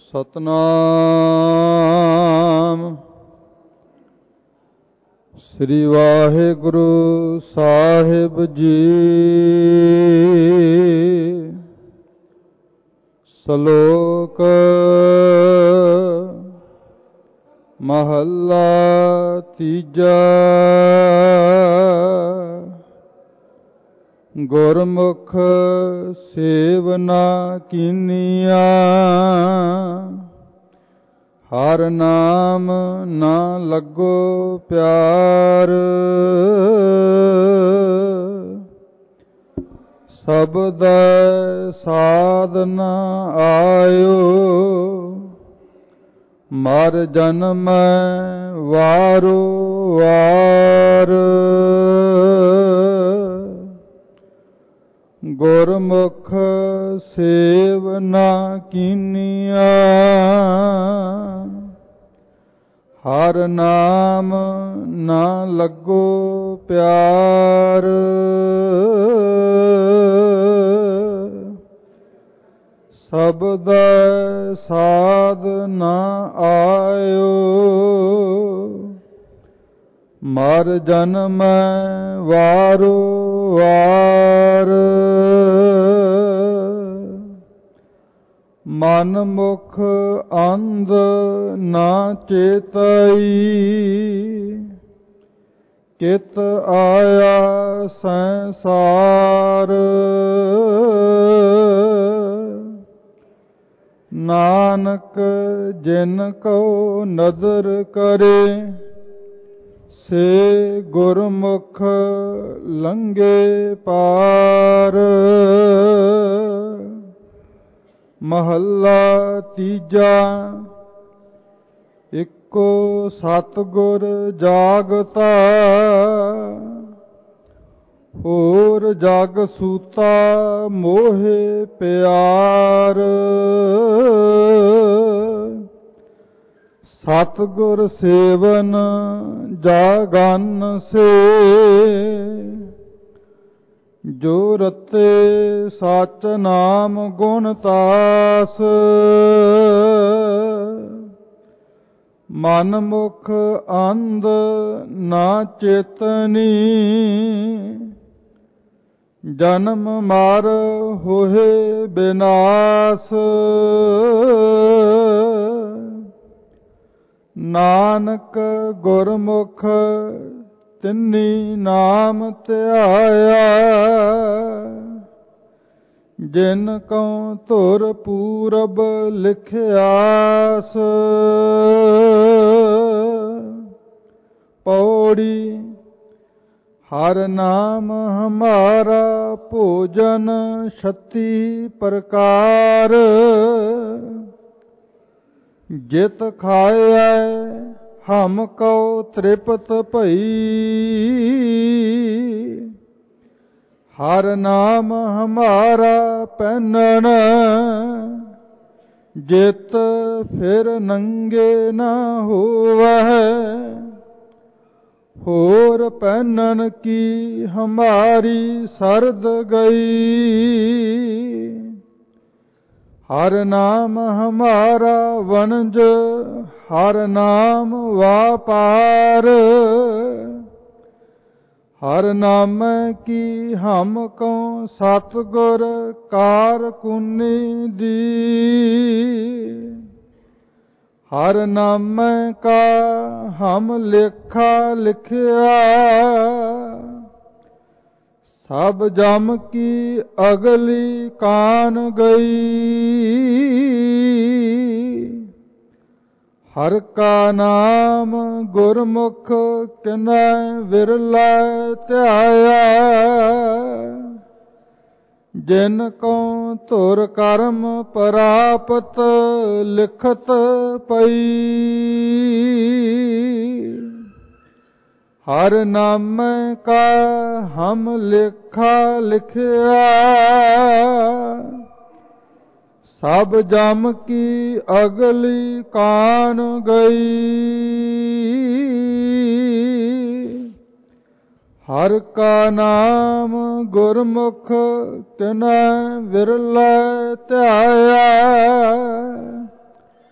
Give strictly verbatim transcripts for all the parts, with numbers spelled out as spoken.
ਸਤਨਾਮ ਸ੍ਰੀ ਵਾਹਿਗੁਰੂ ਸਾਹਿਬ ਜੀ। ਸ਼ਲੋਕ ਮਹੱਲਾ ਤੀਜਾ। ਗੁਰਮੁਖ ਸੇਵਨਾ ਕੀਨੀਆ, ਹਰ ਨਾਮ ਨਾ ਲੱਗੋ ਪਿਆਰ। ਸ਼ਬਦ ਸਾਧਨ ਆਇਓ, ਮਰ ਜਨਮ ਵਾਰੋ ਵਾਰ। ਗੁਰਮੁਖ ਸੇਵਨਾ ਕੀਨੀਆ, ਹਰ ਨਾਮ ਨਾ ਲੱਗੋ ਪਿਆਰ। ਸ਼ਬਦ ਸਾਧ ਨ ਆਇਓ, ਮਰ ਜਨਮ ਵਾਰੋ ਵਾਰ। ਮਨ ਮੁਖ ਅੰਧ ਨਾ ਚੇਤਈ, ਕਿਤ ਆਇਆ ਸੰਸਾਰ। ਨਾਨਕ ਜਿਨ ਕੋ ਨਦਰ ਕਰੇ, ਸੇ ਗੁਰਮੁਖ ਲੰਘੇ ਪਾਰ। ਮਹੱਲਾ ਤੀਜਾ। ਇੱਕੋ ਸਤਿਗੁਰ ਜਾਗਤਾ, ਹੋਰ ਜਗ ਸੂਤਾ ਮੋਹਿ ਪਿਆਰ। ਸਤਿਗੁਰ ਸੇਵਨ ਜਾਗਨ ਸੇ, ਜੋ ਰਤੇ ਸਚ ਨਾਮ ਗੁਣ ਤਾਸ। ਮਨ ਮੁਖ ਅੰਧ ਨਾ ਚੇਤਨੀ, ਜਨਮ ਮਰ ਹੋਏ ਬਿਨਾਸ਼। ਨਾਨਕ ਗੁਰਮੁਖ ਤਿੰਨੀ ਨਾਮ ਧਿਆਇਆ, ਜਿਨ ਕਉ ਧੁਰ ਪੂਰਬ ਲਿਖਿਆਸ। ਪੌੜੀ। ਹਰ ਨਾਮ ਹਮਾਰਾ ਭੋਜਨ ਛੱਤੀ ਪ੍ਰਕਾਰ। ਜਿਤ ਖਾਇਐ ਹਮ ਕਉ ਤ੍ਰਿਪਤ ਭਈ, ਹਰ ਨਾਮ ਹਮਾਰਾ ਪਹਿਨਣ। ਜਿਤ ਫਿਰ ਨੰਗੇ ਨ ਹੋਵੈ, ਹੋਰ ਪਹਿਨਣ ਕੀ ਹਮਾਰੀ ਸਰਦ ਗਈ। ਹਰ ਨਾਮ ਹਮਾਰਾ ਵਣਜ, ਹਰ ਨਾਮ ਵਾਪਾਰ। ਹਰ ਨਾਮ ਕੀ ਹਮ ਕਉ ਸਤਿਗੁਰ ਕਾਰ ਕੂਨੀ ਦੀ। ਹਰ ਨਾਮ ਕਾ ਹਮ ਲੇਖਾ ਲਿਖਿਆ, ਸਭ ਜਮ ਕੀ ਅਗਲੀ ਕਾਨ ਗਈ। ਹਰ ਕਾ ਨਾਮ ਗੁਰਮੁਖ ਕਿਨੈ ਵਿਰਲਾ ਧਿਆਇਆ, ਜਿਨ ਕੋ ਧੁਰ ਕਰਮ ਪ੍ਰਾਪਤ ਲਿਖਤ ਪਈ। ਹਰ ਨਾਮ ਕਾ ਹਮ ਲੇਖਾ ਲਿਖਿਆ, ਸਭ ਜਮ ਕੀ ਅਗਲੀ ਕਾਨ ਗਈ। ਹਰ ਕਾ ਨਾਮ ਗੁਰਮੁਖ ਤਿਨੈ ਵਿਰਲੇ ਧਿਆਇਆ,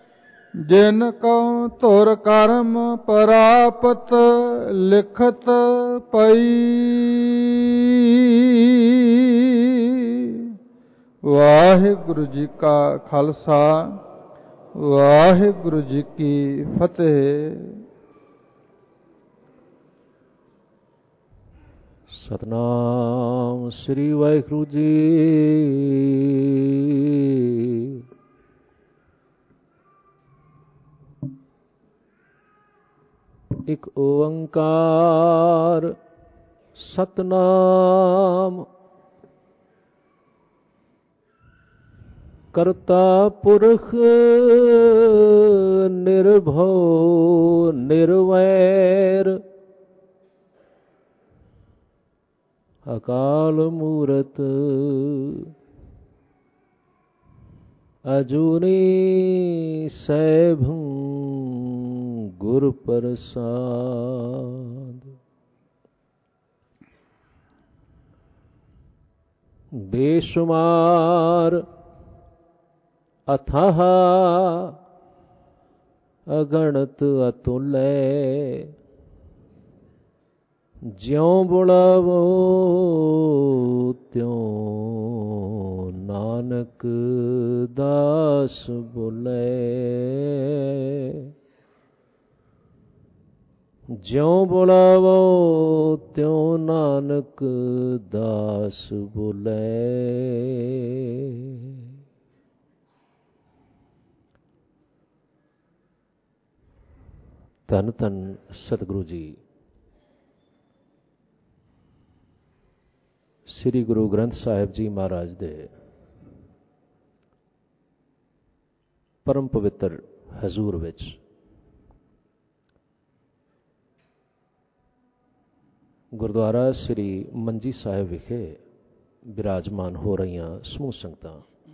जिन को तुर कर्म परापत लिखत पई। वाहिगुरु जी का खालसा, वाहिगुरु जी की फतेह। सतनाम श्री वाहिगुरु जी। एक ओंकार सतनाम करता पुरख निर्भव निर्वैर अकाल मूरत अजूनी सैभं गुरु प्रसाद। बेशुमार अथाह अगणत अतुल्य ज्यों बुलावो त्यों नानक दास बोले। ज्यों बुलावो त्यों नानक दास बोले। धन धन सतगुरु जी श्री गुरु ग्रंथ साहिब जी महाराज दे परम पवित्र हजूर विच गुरुद्वारा श्री मंजी साहिब विखे विराजमान हो रही समूह संगतां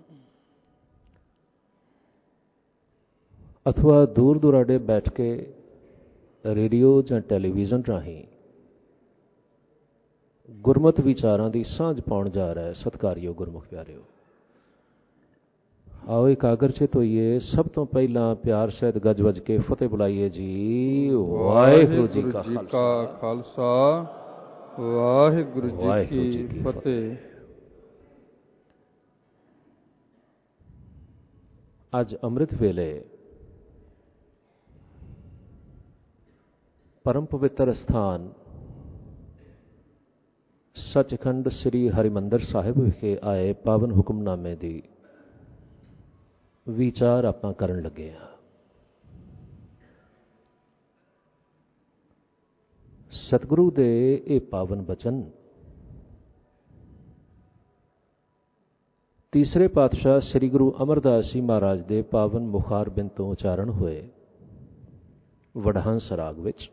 अथवा दूर दुराडे बैठ के रेडियो या टैलीविजन राही गुरमत विचारां दी सांझ पाउण जा रहा है। सत्कारयोग गुरमुख प्यारिओ, आओ एकाग्रचित होइए। सब तो पहला प्यार सहित गज वज के फतेह बुलाइए जी। वाहिगुरु जी का खालसा, वाहिगुरु जी की फतेह। अज अमृत वेले परम पवित्र स्थान सचखंड श्री हरिमंदर साहिब विखे आए पावन हुक्मनामे दी विचार आपां करन लगे हां। सतगुरु दे ये पावन बचन तीसरे पातशाह श्री गुरु अमरदास जी महाराज दे पावन मुखारबिंद तो उचारण होए वडहंस राग विच।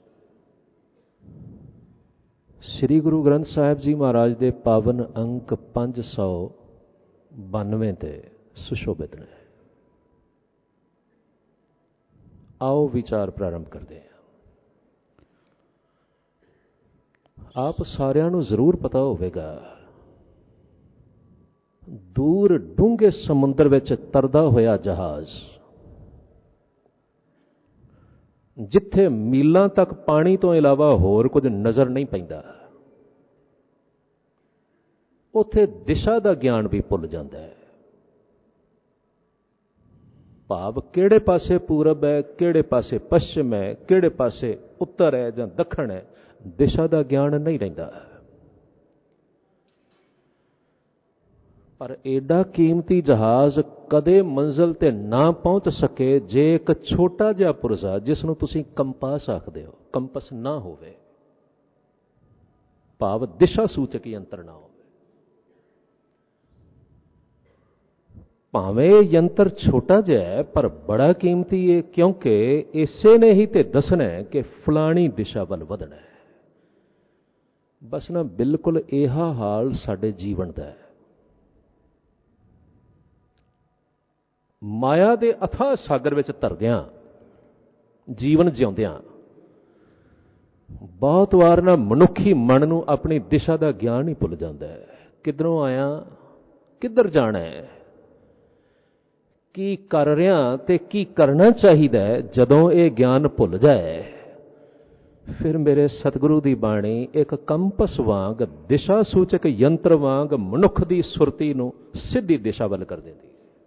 श्री गुरु ग्रंथ साहिब जी महाराज दे पावन अंक पांच सौ बानवे ते सुशोभित ने। आओ विचार प्रारंभ करते हैं। आप सारिਆਂ ਨੂੰ जरूर पता होवेगा दूर डूंगे समुद्र विच तरदा होया जहाज जिथे मीलों तक पानी तो इलावा होर कुछ नज़र नहीं पैंदा, उत्थे दिशा का ज्ञान भी भुल जाता है। भाव किहड़े पासे पूरब है, किहड़े पासे पश्चिम है, किहड़े पासे उत्तर है जां दखण है, दिशा का ज्ञान नहीं रहिंदा। पर एडा कीमती जहाज कदे मंजिल ते ना पहुंच सके जे एक छोटा जिहा पुरजा जिसनूं तुसीं कंपास आखदे हो कंपस ना होवे, भाव दिशा सूचक यंत्र ना होवे। भावें यंत्र छोटा जिहा है पर बड़ा कीमती है, क्योंकि इसे ने ही ते दसना है कि फलानी दिशा वल वधना है। बस ना बिल्कुल इहा हाल साडे जीवन दा है। माया दे अथाह सागर विच तरदियां जीवन जिउंदियां बहुत वार ना मनुखी मन नूं अपनी दिशा का ज्ञान ही भुल जाता है। किधरों आया, किधर जाना है, ਕੀ ਕਰ ਰਿਹਾ ਤੇ ਕੀ ਕਰਨਾ ਚਾਹੀਦਾ, ਜਦੋਂ ਇਹ ਗਿਆਨ ਭੁੱਲ ਜਾਏ, ਫਿਰ ਮੇਰੇ ਸਤਿਗੁਰੂ ਦੀ ਬਾਣੀ ਇੱਕ ਕੰਪਸ ਵਾਂਗ, ਦਿਸ਼ਾ ਸੂਚਕ ਯੰਤਰ ਵਾਂਗ ਮਨੁੱਖ ਦੀ ਸੁਰਤੀ ਨੂੰ ਸਿੱਧੀ ਦਿਸ਼ਾ ਵੱਲ ਕਰ ਦਿੰਦੀ।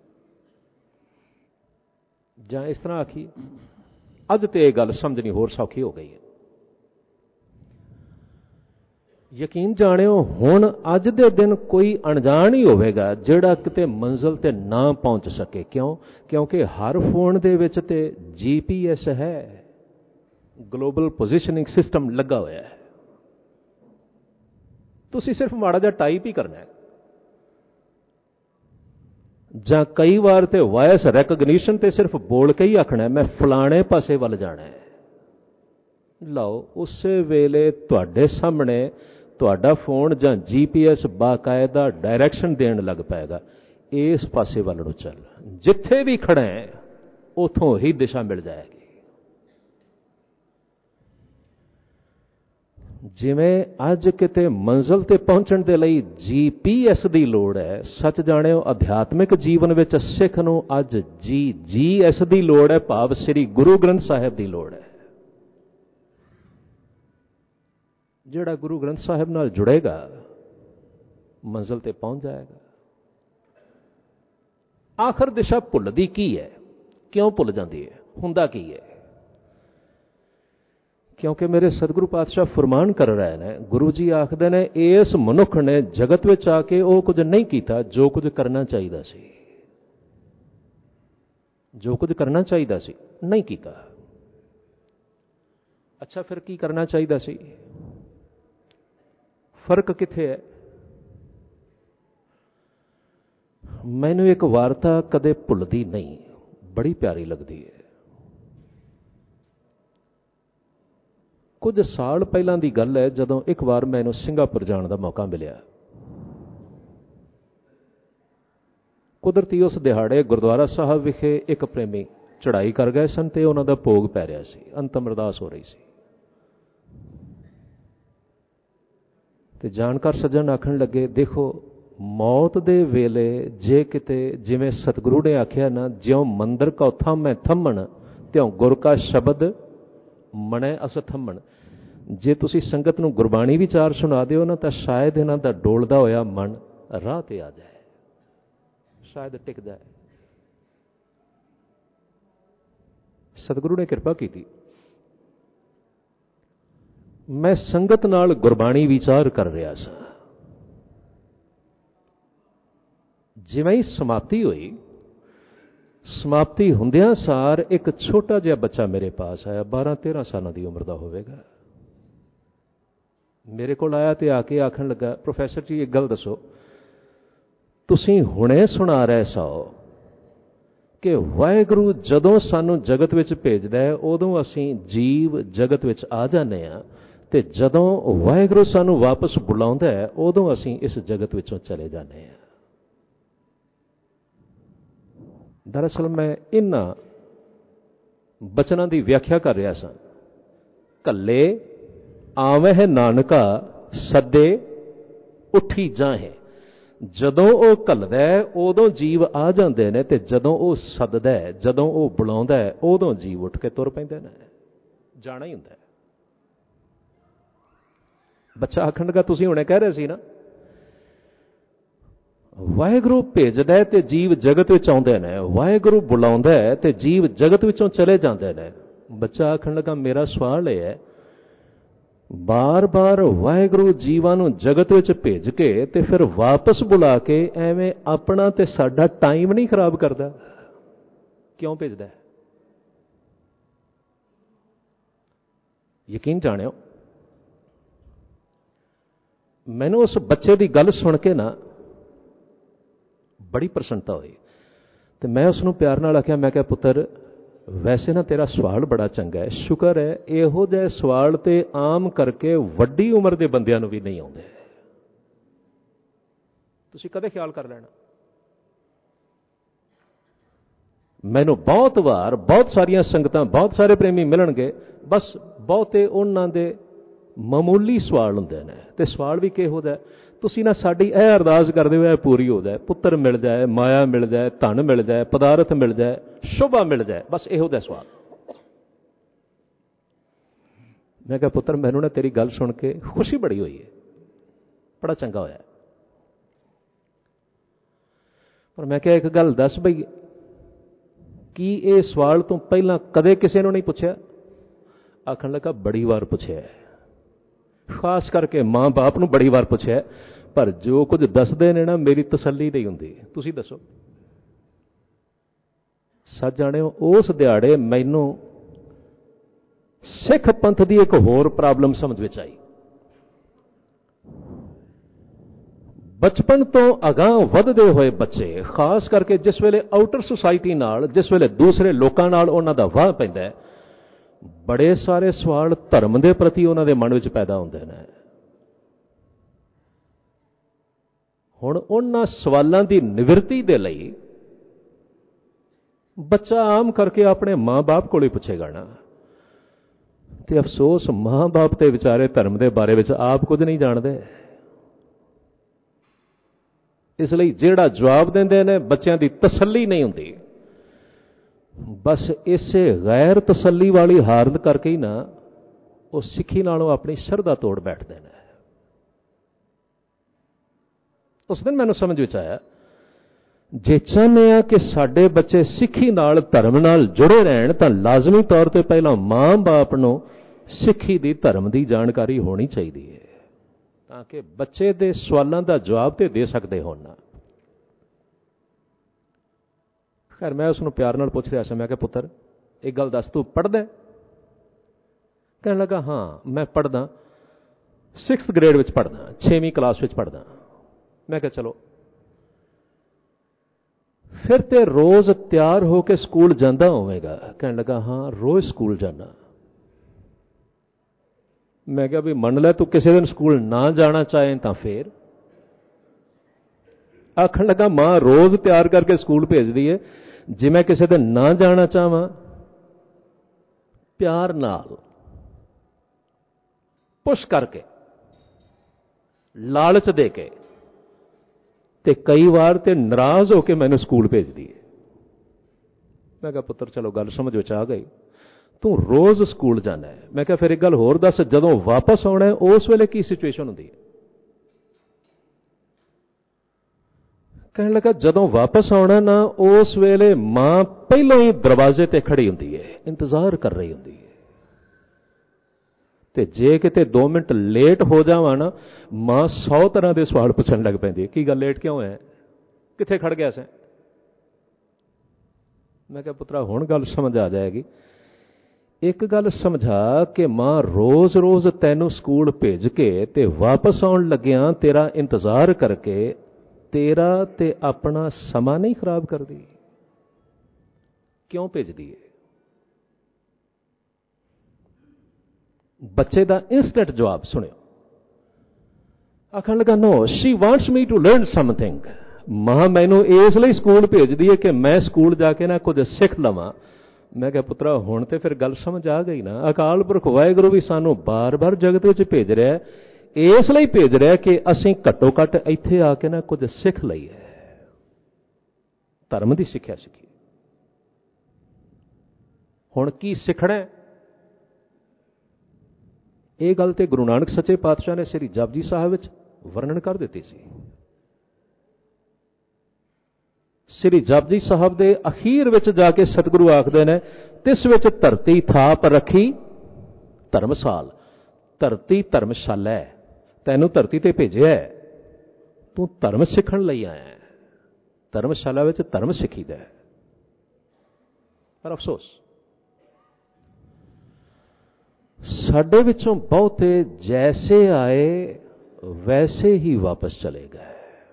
ਜਾਂ ਇਸ ਤਰ੍ਹਾਂ ਆਖੀ, ਅੱਜ ਤੇ ਇਹ ਗੱਲ ਸਮਝਣੀ ਹੋਰ ਸੌਖੀ ਹੋ ਗਈ ਹੈ। ਯਕੀਨ ਜਾਣਿਓ, ਹੁਣ ਅੱਜ ਦੇ ਦਿਨ ਕੋਈ ਅਣਜਾਣ ਹੀ ਹੋਵੇਗਾ ਜਿਹੜਾ ਕਿਤੇ ਮੰਜ਼ਿਲ ਤੇ ਨਾ ਪਹੁੰਚ ਸਕੇ। ਕਿਉਂ? ਕਿਉਂਕਿ ਹਰ ਫੋਨ ਦੇ ਵਿੱਚ ਤੇ ਜੀ ਪੀ ਐਸ ਹੈ, ਗਲੋਬਲ ਪੋਜੀਸ਼ਨਿੰਗ ਸਿਸਟਮ ਲੱਗਾ ਹੋਇਆ ਹੈ। ਤੁਸੀਂ ਸਿਰਫ ਮਾੜਾ ਜਿਹਾ ਟਾਈਪ ਹੀ ਕਰਨਾ ਹੈ, ਜਾਂ ਕਈ ਵਾਰ ਤੇ ਵਾਇਸ ਰੈਕਗਨੀਸ਼ਨ ਤੇ ਸਿਰਫ ਬੋਲ ਕੇ ਹੀ ਆਖਣਾ, ਮੈਂ ਫਲਾਣੇ ਪਾਸੇ ਵੱਲ ਜਾਣਾ ਹੈ। ਲਓ, ਉਸੇ ਵੇਲੇ ਤੁਹਾਡੇ ਸਾਹਮਣੇ ਤੁਹਾਡਾ ਫੋਨ ਜਾਂ ਜੀ ਪੀ ਐਸ ਬਾਕਾਇਦਾ ਡਾਇਰੈਕਸ਼ਨ ਦੇਣ ਲੱਗ ਪਏਗਾ, ਇਸ ਪਾਸੇ ਵੱਲ ਨੂੰ ਚੱਲ। ਜਿੱਥੇ ਵੀ ਖੜਾ ਹੈ ਉਥੋਂ ਹੀ ਦਿਸ਼ਾ ਮਿਲ ਜਾਏਗੀ। ਜਿਵੇਂ ਅੱਜ ਕਿਤੇ ਮੰਜ਼ਿਲ ਤੇ ਪਹੁੰਚਣ ਦੇ ਲਈ ਜੀ ਪੀ ਐਸ ਦੀ ਲੋੜ ਹੈ, ਸੱਚ ਜਾਣਿਓ ਅਧਿਆਤਮਿਕ ਜੀਵਨ ਵਿੱਚ ਸਿੱਖ ਨੂੰ ਅੱਜ ਜੀ ਜੀ ਐਸ ਦੀ ਲੋੜ ਹੈ, ਭਾਵ ਸ੍ਰੀ ਗੁਰੂ ਗ੍ਰੰਥ ਸਾਹਿਬ ਦੀ ਲੋੜ ਹੈ। ਜਿਹੜਾ ਗੁਰੂ ਗ੍ਰੰਥ ਸਾਹਿਬ ਨਾਲ ਜੁੜੇਗਾ ਮੰਜ਼ਿਲ ਤੇ ਪਹੁੰਚ ਜਾਏਗਾ। ਆਖਰ ਦਿਸ਼ਾ ਭੁੱਲਦੀ ਕੀ ਹੈ? ਕਿਉਂ ਭੁੱਲ ਜਾਂਦੀ ਹੈ? ਹੁੰਦਾ ਕੀ ਹੈ? ਕਿਉਂਕਿ ਮੇਰੇ ਸਤਿਗੁਰੂ ਪਾਤਸ਼ਾਹ ਫਰਮਾਨ ਕਰ ਰਹੇ ਨੇ, ਗੁਰੂ ਜੀ ਆਖਦੇ ਨੇ, ਇਸ ਮਨੁੱਖ ਨੇ ਜਗਤ ਵਿੱਚ ਆ ਕੇ ਉਹ ਕੁਝ ਨਹੀਂ ਕੀਤਾ ਜੋ ਕੁਝ ਕਰਨਾ ਚਾਹੀਦਾ ਸੀ। ਜੋ ਕੁਝ ਕਰਨਾ ਚਾਹੀਦਾ ਸੀ ਨਹੀਂ ਕੀਤਾ। ਅੱਛਾ, ਫਿਰ ਕੀ ਕਰਨਾ ਚਾਹੀਦਾ ਸੀ? ਫਰਕ ਕਿੱਥੇ ਹੈ? ਮੈਨੂੰ ਇੱਕ ਵਾਰਤਾ ਕਦੇ ਭੁੱਲਦੀ ਨਹੀਂ, ਬੜੀ ਪਿਆਰੀ ਲੱਗਦੀ ਹੈ। ਕੁਝ ਸਾਲ ਪਹਿਲਾਂ ਦੀ ਗੱਲ ਹੈ, ਜਦੋਂ ਇੱਕ ਵਾਰ ਮੈਨੂੰ ਸਿੰਗਾਪੁਰ ਜਾਣ ਦਾ ਮੌਕਾ ਮਿਲਿਆ। ਕੁਦਰਤੀ ਉਸ ਦਿਹਾੜੇ ਗੁਰਦੁਆਰਾ ਸਾਹਿਬ ਵਿਖੇ ਇੱਕ ਪ੍ਰੇਮੀ ਚੜ੍ਹਾਈ ਕਰ ਗਏ ਸਨ ਤੇ ਉਹਨਾਂ ਦਾ ਭੋਗ ਪੈ ਰਿਹਾ ਸੀ, ਅੰਤਮ ਅਰਦਾਸ ਹੋ ਰਹੀ ਸੀ। ਤੇ ਜਾਣਕਾਰ ਸੱਜਣ ਆਖਣ ਲੱਗੇ, ਦੇਖੋ, ਮੌਤ ਦੇ ਵੇਲੇ ਜੇ ਕਿਤੇ ਜਿਵੇਂ ਸਤਿਗੁਰੂ ਨੇ ਆਖਿਆ ਨਾ, ਜਿਉਂ ਮੰਦਰ ਕਉ ਥੰਮੈ ਥੰਮਣ, ਤਿਉਂ ਗੁਰ ਕਾ ਸ਼ਬਦ ਮਣੈ ਅਸ ਥੰਮਣ। ਜੇ ਤੁਸੀਂ ਸੰਗਤ ਨੂੰ ਗੁਰਬਾਣੀ ਵਿਚਾਰ ਸੁਣਾ ਦਿਓ ਨਾ, ਤਾਂ ਸ਼ਾਇਦ ਇਹਨਾਂ ਦਾ ਡੋਲਦਾ ਹੋਇਆ ਮਨ ਰਾਹ ਤੇ ਆ ਜਾਏ, ਸ਼ਾਇਦ ਟਿਕ ਜਾਏ। ਸਤਿਗੁਰੂ ਨੇ ਕਿਰਪਾ ਕੀਤੀ। ਮੈਂ ਸੰਗਤ ਨਾਲ ਗੁਰਬਾਣੀ ਵਿਚਾਰ ਕਰ ਰਿਹਾ ਸਾਂ। ਜਿਵੇਂ ਹੀ ਸਮਾਪਤੀ ਹੋਈ, ਸਮਾਪਤੀ ਹੁੰਦਿਆਂ ਸਾਰ ਇੱਕ ਛੋਟਾ ਜਿਹਾ ਬੱਚਾ ਮੇਰੇ ਪਾਸ ਆਇਆ, ਬਾਰਾਂ ਤੇਰਾਂ ਸਾਲਾਂ ਦੀ ਉਮਰ ਦਾ ਹੋਵੇਗਾ। ਮੇਰੇ ਕੋਲ ਆਇਆ ਤੇ ਆ ਕੇ ਆਖਣ ਲੱਗਾ, ਪ੍ਰੋਫੈਸਰ ਜੀ ਇੱਕ ਗੱਲ ਦੱਸੋ, ਤੁਸੀਂ ਹੁਣੇ ਸੁਣਾ ਰਹੇ ਸੋ ਕਿ ਵਾਹਿਗੁਰੂ ਜਦੋਂ ਸਾਨੂੰ ਜਗਤ ਵਿੱਚ ਭੇਜਦਾ ਹੈ, ਉਦੋਂ ਅਸੀਂ ਜੀਵ ਜਗਤ ਵਿੱਚ ਆ ਜਾਂਦੇ ਹਾਂ, ਤੇ ਜਦੋਂ ਵਾਹਿਗੁਰੂ ਸਾਨੂੰ ਵਾਪਸ ਬੁਲਾਉਂਦਾ ਹੈ, ਉਦੋਂ ਅਸੀਂ ਇਸ ਜਗਤ ਵਿੱਚੋਂ ਚਲੇ ਜਾਂਦੇ ਹਾਂ। ਦਰਅਸਲ ਮੈਂ ਇਹਨਾਂ ਬਚਨਾਂ ਦੀ ਵਿਆਖਿਆ ਕਰ ਰਿਹਾ ਸਾਂ। ਕੱਲੇ ਆਵਹਿ ਨਾਨਕਾ ਸੱਦੇ ਉੱਠੀ ਜਾਹੇ। ਜਦੋਂ ਉਹ ਘੱਲਦਾ ਉਦੋਂ ਜੀਵ ਆ ਜਾਂਦੇ ਨੇ, ਤੇ ਜਦੋਂ ਉਹ ਸੱਦਦਾ, ਜਦੋਂ ਉਹ ਬੁਲਾਉਂਦਾ, ਉਦੋਂ ਜੀਵ ਉੱਠ ਕੇ ਤੁਰ ਪੈਂਦੇ ਨੇ। ਜਾਣਾ ਹੀ ਹੁੰਦਾ। ਬੱਚਾ ਆਖਣ ਲੱਗਾ, ਤੁਸੀਂ ਹੁਣੇ ਕਹਿ ਰਹੇ ਸੀ ਨਾ, ਵਾਹਿਗੁਰੂ ਭੇਜਦਾ ਤੇ ਜੀਵ ਜਗਤ ਵਿੱਚ ਆਉਂਦੇ ਨੇ, ਵਾਹਿਗੁਰੂ ਬੁਲਾਉਂਦਾ ਤੇ ਜੀਵ ਜਗਤ ਵਿੱਚੋਂ ਚਲੇ ਜਾਂਦੇ ਨੇ। ਬੱਚਾ ਆਖਣ ਲੱਗਾ, ਮੇਰਾ ਸਵਾਲ ਇਹ ਹੈ, ਬਾਰ-ਬਾਰ ਵਾਹਿਗੁਰੂ ਜੀਵਾਂ ਨੂੰ ਜਗਤ ਵਿੱਚ ਭੇਜ ਕੇ ਤੇ ਫਿਰ ਵਾਪਸ ਬੁਲਾ ਕੇ ਐਵੇਂ ਆਪਣਾ ਤੇ ਸਾਡਾ ਟਾਈਮ ਨਹੀਂ ਖਰਾਬ ਕਰਦਾ? ਕਿਉਂ ਭੇਜਦਾ? ਯਕੀਨ ਜਾਣਿਓ, ਮੈਨੂੰ ਉਸ ਬੱਚੇ ਦੀ ਗੱਲ ਸੁਣ ਕੇ ਨਾ ਬੜੀ ਪ੍ਰਸੰਨਤਾ ਹੋਈ। ਤੇ ਮੈਂ ਉਸ ਨੂੰ ਪਿਆਰ ਨਾਲ ਆਖਿਆ, ਮੈਂ ਕਿਹਾ, ਪੁੱਤਰ, ਵੈਸੇ ਨਾ ਤੇਰਾ ਸਵਾਲ ਬੜਾ ਚੰਗਾ ਹੈ, ਸ਼ੁਕਰ ਹੈ ਇਹੋ ਜਿਹੇ ਸਵਾਲ ਤੇ ਆਮ ਕਰਕੇ ਵੱਡੀ ਉਮਰ ਦੇ ਬੰਦਿਆਂ ਨੂੰ ਵੀ ਨਹੀਂ ਆਉਂਦੇ। ਤੁਸੀਂ ਕਦੇ ਖਿਆਲ ਕਰ ਲੈਣਾ। ਮੈਨੂੰ ਬਹੁਤ ਵਾਰ ਬਹੁਤ ਸਾਰੀਆਂ ਸੰਗਤਾਂ, ਬਹੁਤ ਸਾਰੇ ਪ੍ਰੇਮੀ ਮਿਲਣਗੇ, ਬਸ ਬਹੁਤੇ ਉਹਨਾਂ ਦੇ ਮਾਮੂਲੀ ਸਵਾਲ ਹੁੰਦੇ ਨੇ। ਤੇ ਸਵਾਲ ਵੀ ਕਿਹੋ ਜਿਹਾ? ਤੁਸੀਂ ਨਾ ਸਾਡੀ ਇਹ ਅਰਦਾਸ ਕਰਦੇ ਹੋ ਇਹ ਪੂਰੀ ਹੋ ਜਾਏ, ਪੁੱਤਰ ਮਿਲ ਜਾਏ, ਮਾਇਆ ਮਿਲ ਜਾਏ, ਧਨ ਮਿਲ ਜਾਏ, ਪਦਾਰਥ ਮਿਲ ਜਾਏ, ਸ਼ੋਭਾ ਮਿਲ ਜਾਏ, ਬਸ ਇਹੋ ਦਾ ਸਵਾਲ। ਮੈਂ ਕਿਹਾ ਪੁੱਤਰ ਮੈਨੂੰ ਨਾ ਤੇਰੀ ਗੱਲ ਸੁਣ ਕੇ ਖੁਸ਼ੀ ਬੜੀ ਹੋਈ ਹੈ, ਬੜਾ ਚੰਗਾ ਹੋਇਆ, ਪਰ ਮੈਂ ਕਿਹਾ ਇੱਕ ਗੱਲ ਦੱਸ ਬਈ, ਕੀ ਇਹ ਸਵਾਲ ਤੋਂ ਪਹਿਲਾਂ ਕਦੇ ਕਿਸੇ ਨੂੰ ਨਹੀਂ ਪੁੱਛਿਆ? ਆਖਣ ਲੱਗਾ ਬੜੀ ਵਾਰ ਪੁੱਛਿਆ, ਖਾਸ ਕਰਕੇ ਮਾਂ ਬਾਪ ਨੂੰ ਬੜੀ ਵਾਰ ਪੁੱਛਿਆ, ਪਰ ਜੋ ਕੁਝ ਦੱਸਦੇ ਨੇ ਨਾ ਮੇਰੀ ਤਸੱਲੀ ਨਹੀਂ ਹੁੰਦੀ। ਤੁਸੀਂ ਦੱਸੋ। ਸੱਚ ਜਾਣਿਓ, ਉਸ ਦਿਹਾੜੇ ਮੈਨੂੰ ਸਿੱਖ ਪੰਥ ਦੀ ਇੱਕ ਹੋਰ ਪ੍ਰੋਬਲਮ ਸਮਝ ਵਿੱਚ ਆਈ। ਬਚਪਨ ਤੋਂ ਅਗਾਂਹ ਵਧਦੇ ਹੋਏ ਬੱਚੇ, ਖਾਸ ਕਰਕੇ ਜਿਸ ਵੇਲੇ ਆਊਟਰ ਸੁਸਾਇਟੀ ਨਾਲ, ਜਿਸ ਵੇਲੇ ਦੂਸਰੇ ਲੋਕਾਂ ਨਾਲ ਉਹਨਾਂ ਦਾ ਵਾਹ ਪੈਂਦਾ, ਬੜੇ ਸਾਰੇ ਸਵਾਲ ਧਰਮ ਦੇ ਪ੍ਰਤੀ ਉਹਨਾਂ ਦੇ ਮਨ ਵਿੱਚ ਪੈਦਾ ਹੁੰਦੇ ਨੇ। ਹੁਣ ਉਹਨਾਂ ਸਵਾਲਾਂ ਦੀ ਨਿਵਰਤੀ ਦੇ ਲਈ ਬੱਚਾ ਆਮ ਕਰਕੇ ਆਪਣੇ ਮਾਂ-ਬਾਪ ਕੋਲ ਹੀ ਪੁੱਛੇਗਾ ਨਾ, ਤੇ ਅਫਸੋਸ ਮਾਂ-ਬਾਪ ਤੇ ਵਿਚਾਰੇ ਧਰਮ ਦੇ ਬਾਰੇ ਵਿੱਚ ਆਪ ਕੁਝ ਨਹੀਂ ਜਾਣਦੇ। ਇਸ ਲਈ ਜਿਹੜਾ ਜਵਾਬ ਦਿੰਦੇ ਨੇ ਬੱਚਿਆਂ ਦੀ ਤਸੱਲੀ ਨਹੀਂ ਹੁੰਦੀ। ਬਸ ਇਸੇ ਗੈਰ ਤਸੱਲੀ ਵਾਲੀ ਹਾਲਤ ਕਰਕੇ ਹੀ ਨਾ ਉਹ ਸਿੱਖੀ ਨਾਲੋਂ ਆਪਣੀ ਸ਼ਰਧਾ ਤੋੜ ਬੈਠਦੇ ਨੇ। ਉਸ ਦਿਨ ਮੈਨੂੰ ਸਮਝ ਵਿੱਚ ਆਇਆ, ਜੇ ਚਾਹੁੰਦੇ ਆ ਕਿ ਸਾਡੇ ਬੱਚੇ ਸਿੱਖੀ ਨਾਲ, ਧਰਮ ਨਾਲ ਜੁੜੇ ਰਹਿਣ, ਤਾਂ ਲਾਜ਼ਮੀ ਤੌਰ ਤੇ ਪਹਿਲਾਂ ਮਾਂ-ਬਾਪ ਨੂੰ ਸਿੱਖੀ ਦੀ, ਧਰਮ ਦੀ ਜਾਣਕਾਰੀ ਹੋਣੀ ਚਾਹੀਦੀ ਹੈ, ਤਾਂ ਕਿ ਬੱਚੇ ਦੇ ਸਵਾਲਾਂ ਦਾ ਜਵਾਬ ਤੇ ਦੇ ਸਕਦੇ ਹੋਣ ਨਾ। ਖੈਰ ਮੈਂ ਉਸ ਨੂੰ ਪਿਆਰ ਨਾਲ ਪੁੱਛ ਰਿਹਾ ਸੀ, ਮੈਂ ਕਿਹਾ ਪੁੱਤਰ ਇੱਕ ਗੱਲ ਦੱਸ, ਤੂੰ ਪੜ੍ਹਦਾ? ਕਹਿਣ ਲੱਗਾ ਹਾਂ ਮੈਂ ਪੜ੍ਹਦਾ, ਸਿਕਸਥ ਗ੍ਰੇਡ ਵਿੱਚ ਪੜ੍ਹਦਾ, ਛੇਵੀਂ ਕਲਾਸ ਵਿੱਚ ਪੜ੍ਹਦਾ। ਮੈਂ ਕਿਹਾ ਚਲੋ ਫਿਰ ਤੇ ਰੋਜ਼ ਤਿਆਰ ਹੋ ਕੇ ਸਕੂਲ ਜਾਂਦਾ ਹੋਵੇਗਾ? ਕਹਿਣ ਲੱਗਾ ਹਾਂ ਰੋਜ਼ ਸਕੂਲ ਜਾਂਦਾ। ਮੈਂ ਕਿਹਾ ਵੀ ਮੰਨ ਲੈ ਤੂੰ ਕਿਸੇ ਦਿਨ ਸਕੂਲ ਨਾ ਜਾਣਾ ਚਾਹੇ ਤਾਂ ਫੇਰ? ਆਖਣ ਲੱਗਾ ਮਾਂ ਰੋਜ਼ ਤਿਆਰ ਕਰਕੇ ਸਕੂਲ ਭੇਜਦੀ ਹੈ, ਜੇ ਮੈਂ ਕਿਸੇ ਦਿਨ ਨਾ ਜਾਣਾ ਚਾਹਾਂ, ਪਿਆਰ ਨਾਲ, ਪੁਸ਼ ਕਰਕੇ, ਲਾਲਚ ਦੇ ਕੇ, ਤੇ ਕਈ ਵਾਰ ਤੇ ਨਾਰਾਜ਼ ਹੋ ਕੇ ਮੈਨੂੰ ਸਕੂਲ ਭੇਜਦੀ ਹੈ। ਮੈਂ ਕਿਹਾ ਪੁੱਤਰ ਚਲੋ ਗੱਲ ਸਮਝ ਵਿੱਚ ਆ ਗਈ, ਤੂੰ ਰੋਜ਼ ਸਕੂਲ ਜਾਣਾ ਹੈ। ਮੈਂ ਕਿਹਾ ਫਿਰ ਇੱਕ ਗੱਲ ਹੋਰ ਦੱਸ, ਜਦੋਂ ਵਾਪਸ ਆਉਣਾ ਉਸ ਵੇਲੇ ਕੀ ਸਿਚੁਏਸ਼ਨ ਹੁੰਦੀ ਹੈ? ਕਹਿਣ ਲੱਗਾ ਜਦੋਂ ਵਾਪਸ ਆਉਣਾ ਨਾ, ਉਸ ਵੇਲੇ ਮਾਂ ਪਹਿਲਾਂ ਹੀ ਦਰਵਾਜ਼ੇ ਤੇ ਖੜੀ ਹੁੰਦੀ ਹੈ, ਇੰਤਜ਼ਾਰ ਕਰ ਰਹੀ ਹੁੰਦੀ ਹੈ, ਤੇ ਜੇ ਕਿਤੇ ਦੋ ਮਿੰਟ ਲੇਟ ਹੋ ਜਾਵਾਂ ਨਾ, ਮਾਂ ਸੌ ਤਰ੍ਹਾਂ ਦੇ ਸਵਾਲ ਪੁੱਛਣ ਲੱਗ ਪੈਂਦੀ ਹੈ, ਕੀ ਗੱਲ ਲੇਟ ਕਿਉਂ ਹੈ, ਕਿੱਥੇ ਖੜ ਗਿਆ ਸੈਂ? ਮੈਂ ਕਿਹਾ ਪੁੱਤਰਾ ਹੁਣ ਗੱਲ ਸਮਝ ਆ ਜਾਏਗੀ। ਇੱਕ ਗੱਲ ਸਮਝਾ ਕਿ ਮਾਂ ਰੋਜ਼-ਰੋਜ਼ ਤੈਨੂੰ ਸਕੂਲ ਭੇਜ ਕੇ ਤੇ ਵਾਪਸ ਆਉਣ ਲੱਗਿਆਂ ਤੇਰਾ ਇੰਤਜ਼ਾਰ ਕਰਕੇ ਤੇਰਾ ਤੇ ਆਪਣਾ ਸਮਾਂ ਨਹੀਂ ਖਰਾਬ ਕਰਦੀ? ਕਿਉਂ ਭੇਜਦੀ ਹੈ? ਬੱਚੇ ਦਾ ਇੰਸਟੈਂਟ ਜਵਾਬ ਸੁਣਿਓ। ਆਖਣ ਲੱਗਾ no, she wants me to learn something. ਮਾਂ ਮੈਨੂੰ ਇਸ ਲਈ ਸਕੂਲ ਭੇਜਦੀ ਹੈ ਕਿ ਮੈਂ ਸਕੂਲ ਜਾ ਕੇ ਨਾ ਕੁਝ ਸਿੱਖ ਲਵਾਂ। ਮੈਂ ਕਿਹਾ ਪੁੱਤਰਾ ਹੁਣ ਤੇ ਫਿਰ ਗੱਲ ਸਮਝ ਆ ਗਈ ਨਾ, ਅਕਾਲ ਪੁਰਖ ਵਾਹਿਗੁਰੂ ਵੀ ਸਾਨੂੰ ਬਾਰ-ਬਾਰ ਜਗਤ ਵਿੱਚ ਭੇਜ ਰਿਹਾ, ਇਸ ਲਈ ਭੇਜ ਰਿਹਾ ਕਿ ਅਸੀਂ ਘੱਟੋ ਘੱਟ ਇੱਥੇ ਆ ਕੇ ਨਾ ਕੁਝ ਸਿੱਖ ਲਈਏ, ਧਰਮ ਦੀ ਸਿੱਖਿਆ ਸਿੱਖੀਏ। ਹੁਣ ਕੀ ਸਿੱਖਣਾ? ਇਹ ਗੱਲ ਤੇ ਗੁਰੂ ਨਾਨਕ ਸੱਚੇ ਪਾਤਸ਼ਾਹ ਨੇ ਸ੍ਰੀ ਜਪਜੀ ਸਾਹਿਬ ਵਿੱਚ ਵਰਣਨ ਕਰ ਦਿੱਤੀ ਸੀ। ਸ੍ਰੀ ਜਪਜੀ ਸਾਹਿਬ ਦੇ ਅਖੀਰ ਵਿੱਚ ਜਾ ਕੇ ਸਤਿਗੁਰੂ ਆਖਦੇ ਨੇ, ਤਿਸ ਵਿੱਚ ਧਰਤੀ ਥਾਪ ਰੱਖੀ ਧਰਮਸਾਲ। ਧਰਤੀ ਧਰਮਸ਼ਾਲਾ ਹੈ, ਤੈਨੂੰ ਧਰਤੀ ਤੇ ਭੇਜਿਆ, ਤੂੰ ਧਰਮ ਸਿੱਖਣ ਲਈ ਆਇਆ, ਧਰਮਸ਼ਾਲਾ ਵਿੱਚ ਧਰਮ ਸਿੱਖੀਦਾ। ਪਰ ਅਫਸੋਸ ਸਾਡੇ ਵਿੱਚੋਂ ਬਹੁਤੇ ਜੈਸੇ ਆਏ ਵੈਸੇ ਹੀ ਵਾਪਸ ਚਲੇ ਗਏ।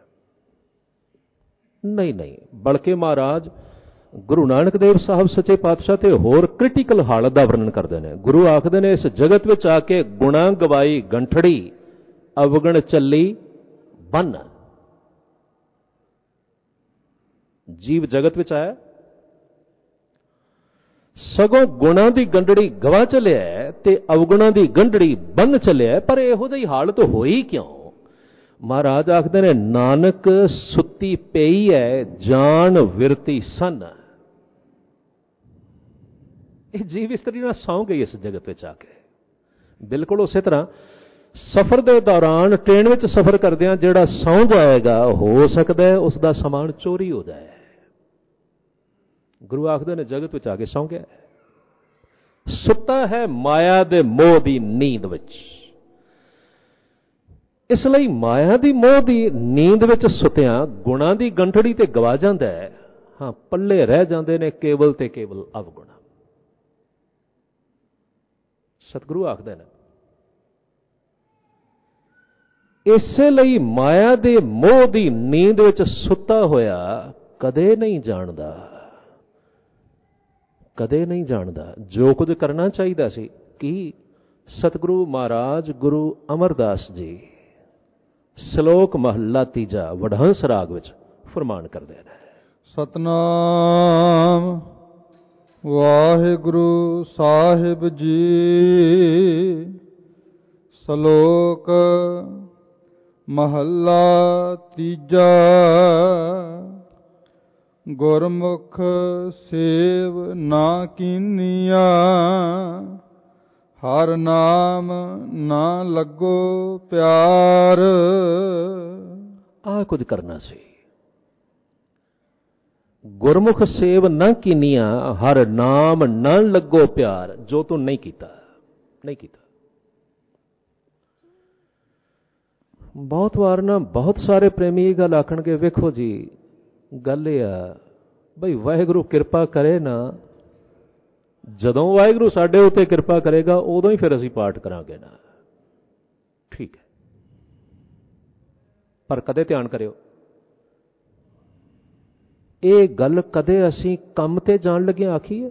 ਨਹੀਂ ਨਹੀਂ, ਬਲਕਿ ਮਹਾਰਾਜ ਗੁਰੂ ਨਾਨਕ ਦੇਵ ਸਾਹਿਬ ਸੱਚੇ ਪਾਤਸ਼ਾਹ ਤੇ ਹੋਰ ਕ੍ਰਿਟੀਕਲ ਹਾਲਤ ਦਾ ਵਰਣਨ ਕਰਦੇ ਨੇ। ਗੁਰੂ ਆਖਦੇ ਨੇ, ਇਸ ਜਗਤ ਵਿੱਚ ਆ ਕੇ ਗੁਣਾ ਗਵਾਈ ਗੰਠੜੀ, ਅਵਗਣ ਚੱਲੀ ਬੰਨ। ਜੀਵ ਜਗਤ ਵਿੱਚ ਆਇਆ, ਸਗੋਂ ਗੁਣਾ ਦੀ ਗੰਢੜੀ ਗਵਾ ਚੱਲਿਆ ਤੇ ਅਵਗੁਣਾ ਦੀ ਗੰਢੜੀ ਬੰਨ ਚੱਲਿਆ। ਪਰ ਇਹੋ ਜਿਹੀ ਹਾਲਤ ਹੋਈ ਕਿਉਂ? ਮਹਾਰਾਜ ਆਖਦੇ ਨੇ ਨਾਨਕ ਸੁੱਤੀ ਪਈ ਹੈ ਜਾਨ ਵਿਰਤੀ ਸਨ। ਇਹ ਜੀਵ ਇਸਤਰੀ ਨਾਲ ਸੌਂ ਗਈ ਇਸ ਜਗਤ ਵਿੱਚ ਆ ਕੇ। ਬਿਲਕੁਲ ਉਸੇ ਤਰ੍ਹਾਂ ਸਫ਼ਰ ਦੇ ਦੌਰਾਨ ਟ੍ਰੇਨ ਵਿੱਚ ਸਫ਼ਰ ਕਰਦਿਆਂ ਜਿਹੜਾ ਸੌਂ ਜਾਏਗਾ, ਹੋ ਸਕਦਾ ਹੈ ਉਸ ਦਾ ਸਮਾਨ ਚੋਰੀ ਹੋ ਜਾਏ। ਗੁਰੂ ਆਖਦੇ ਨੇ ਜਗਤ ਵਿੱਚ ਆ ਕੇ ਸੌਂ ਗਿਆ, ਸੁੱਤਾ ਹੈ ਮਾਇਆ ਦੇ ਮੋਹ ਦੀ ਨੀਂਦ ਵਿੱਚ। ਇਸ ਲਈ ਮਾਇਆ ਦੀ ਮੋਹ ਦੀ ਨੀਂਦ ਵਿੱਚ ਸੁੱਤਿਆਂ ਗੁਣਾਂ ਦੀ ਗੰਠੜੀ ਤੇ ਗਵਾ ਜਾਂਦਾ ਹੈ। ਹਾਂ, ਪੱਲੇ ਰਹਿ ਜਾਂਦੇ ਨੇ ਕੇਵਲ ਤੇ ਕੇਵਲ ਅਵਗੁਣ। ਸਤਿਗੁਰੂ ਆਖਦੇ ਨੇ ਇਸੇ ਲਈ ਮਾਇਆ ਦੇ ਮੋਹ ਦੀ ਨੀਂਦ ਵਿੱਚ ਸੁੱਤਾ ਹੋਇਆ ਕਦੇ ਨਹੀਂ ਜਾਣਦਾ, ਕਦੇ ਨਹੀਂ ਜਾਣਦਾ ਜੋ ਕੁਝ ਕਰਨਾ ਚਾਹੀਦਾ ਸੀ। ਕੀ ਸਤਿਗੁਰੂ ਮਹਾਰਾਜ ਗੁਰੂ ਅਮਰਦਾਸ ਜੀ ਸ਼ਲੋਕ ਮਹੱਲਾ ਤੀਜਾ ਵਡਹੰਸ ਰਾਗ ਵਿੱਚ ਫਰਮਾਨ ਕਰਦੇ ਨੇ। ਸਤਨਾਮ ਵਾਹਿਗੁਰੂ ਸਾਹਿਬ ਜੀ। ਸ਼ਲੋਕ ਮਹੱਲਾ ਤੀਜਾ। ਗੁਰਮੁਖ ਸੇਵ ਨਾ ਕੀਨੀਆ, ਹਰ ਨਾਮ ਨਾ ਲੱਗੋ ਪਿਆਰ। ਆਹ ਕੁਝ ਕਰਨਾ ਸੀ। ਗੁਰਮੁਖ ਸੇਵ ਨਾ ਕੀਨੀਆ, ਹਰ ਨਾਮ ਨਾ ਲੱਗੋ ਪਿਆਰ। ਜੋ ਤੂੰ ਨਹੀਂ ਕੀਤਾ, ਨਹੀਂ ਕੀਤਾ। ਬਹੁਤ ਵਾਰ ਨਾ ਬਹੁਤ ਸਾਰੇ ਪ੍ਰੇਮੀ ਇਹ ਗੱਲ ਆਖਣਗੇ, ਵੇਖੋ ਜੀ ਗੱਲ ਇਹ ਆ ਬਈ ਵਾਹਿਗੁਰੂ ਕਿਰਪਾ ਕਰੇ ਨਾ, ਜਦੋਂ ਵਾਹਿਗੁਰੂ ਸਾਡੇ ਉੱਤੇ ਕਿਰਪਾ ਕਰੇਗਾ ਉਦੋਂ ਹੀ ਫਿਰ ਅਸੀਂ ਪਾਠ ਕਰਾਂਗੇ ਨਾ। ਠੀਕ ਹੈ, ਪਰ ਕਦੇ ਧਿਆਨ ਕਰਿਓ, ਇਹ ਗੱਲ ਕਦੇ ਅਸੀਂ ਕੰਮ ਤੇ ਜਾਣ ਲੱਗਿਆ ਆਖੀਏ।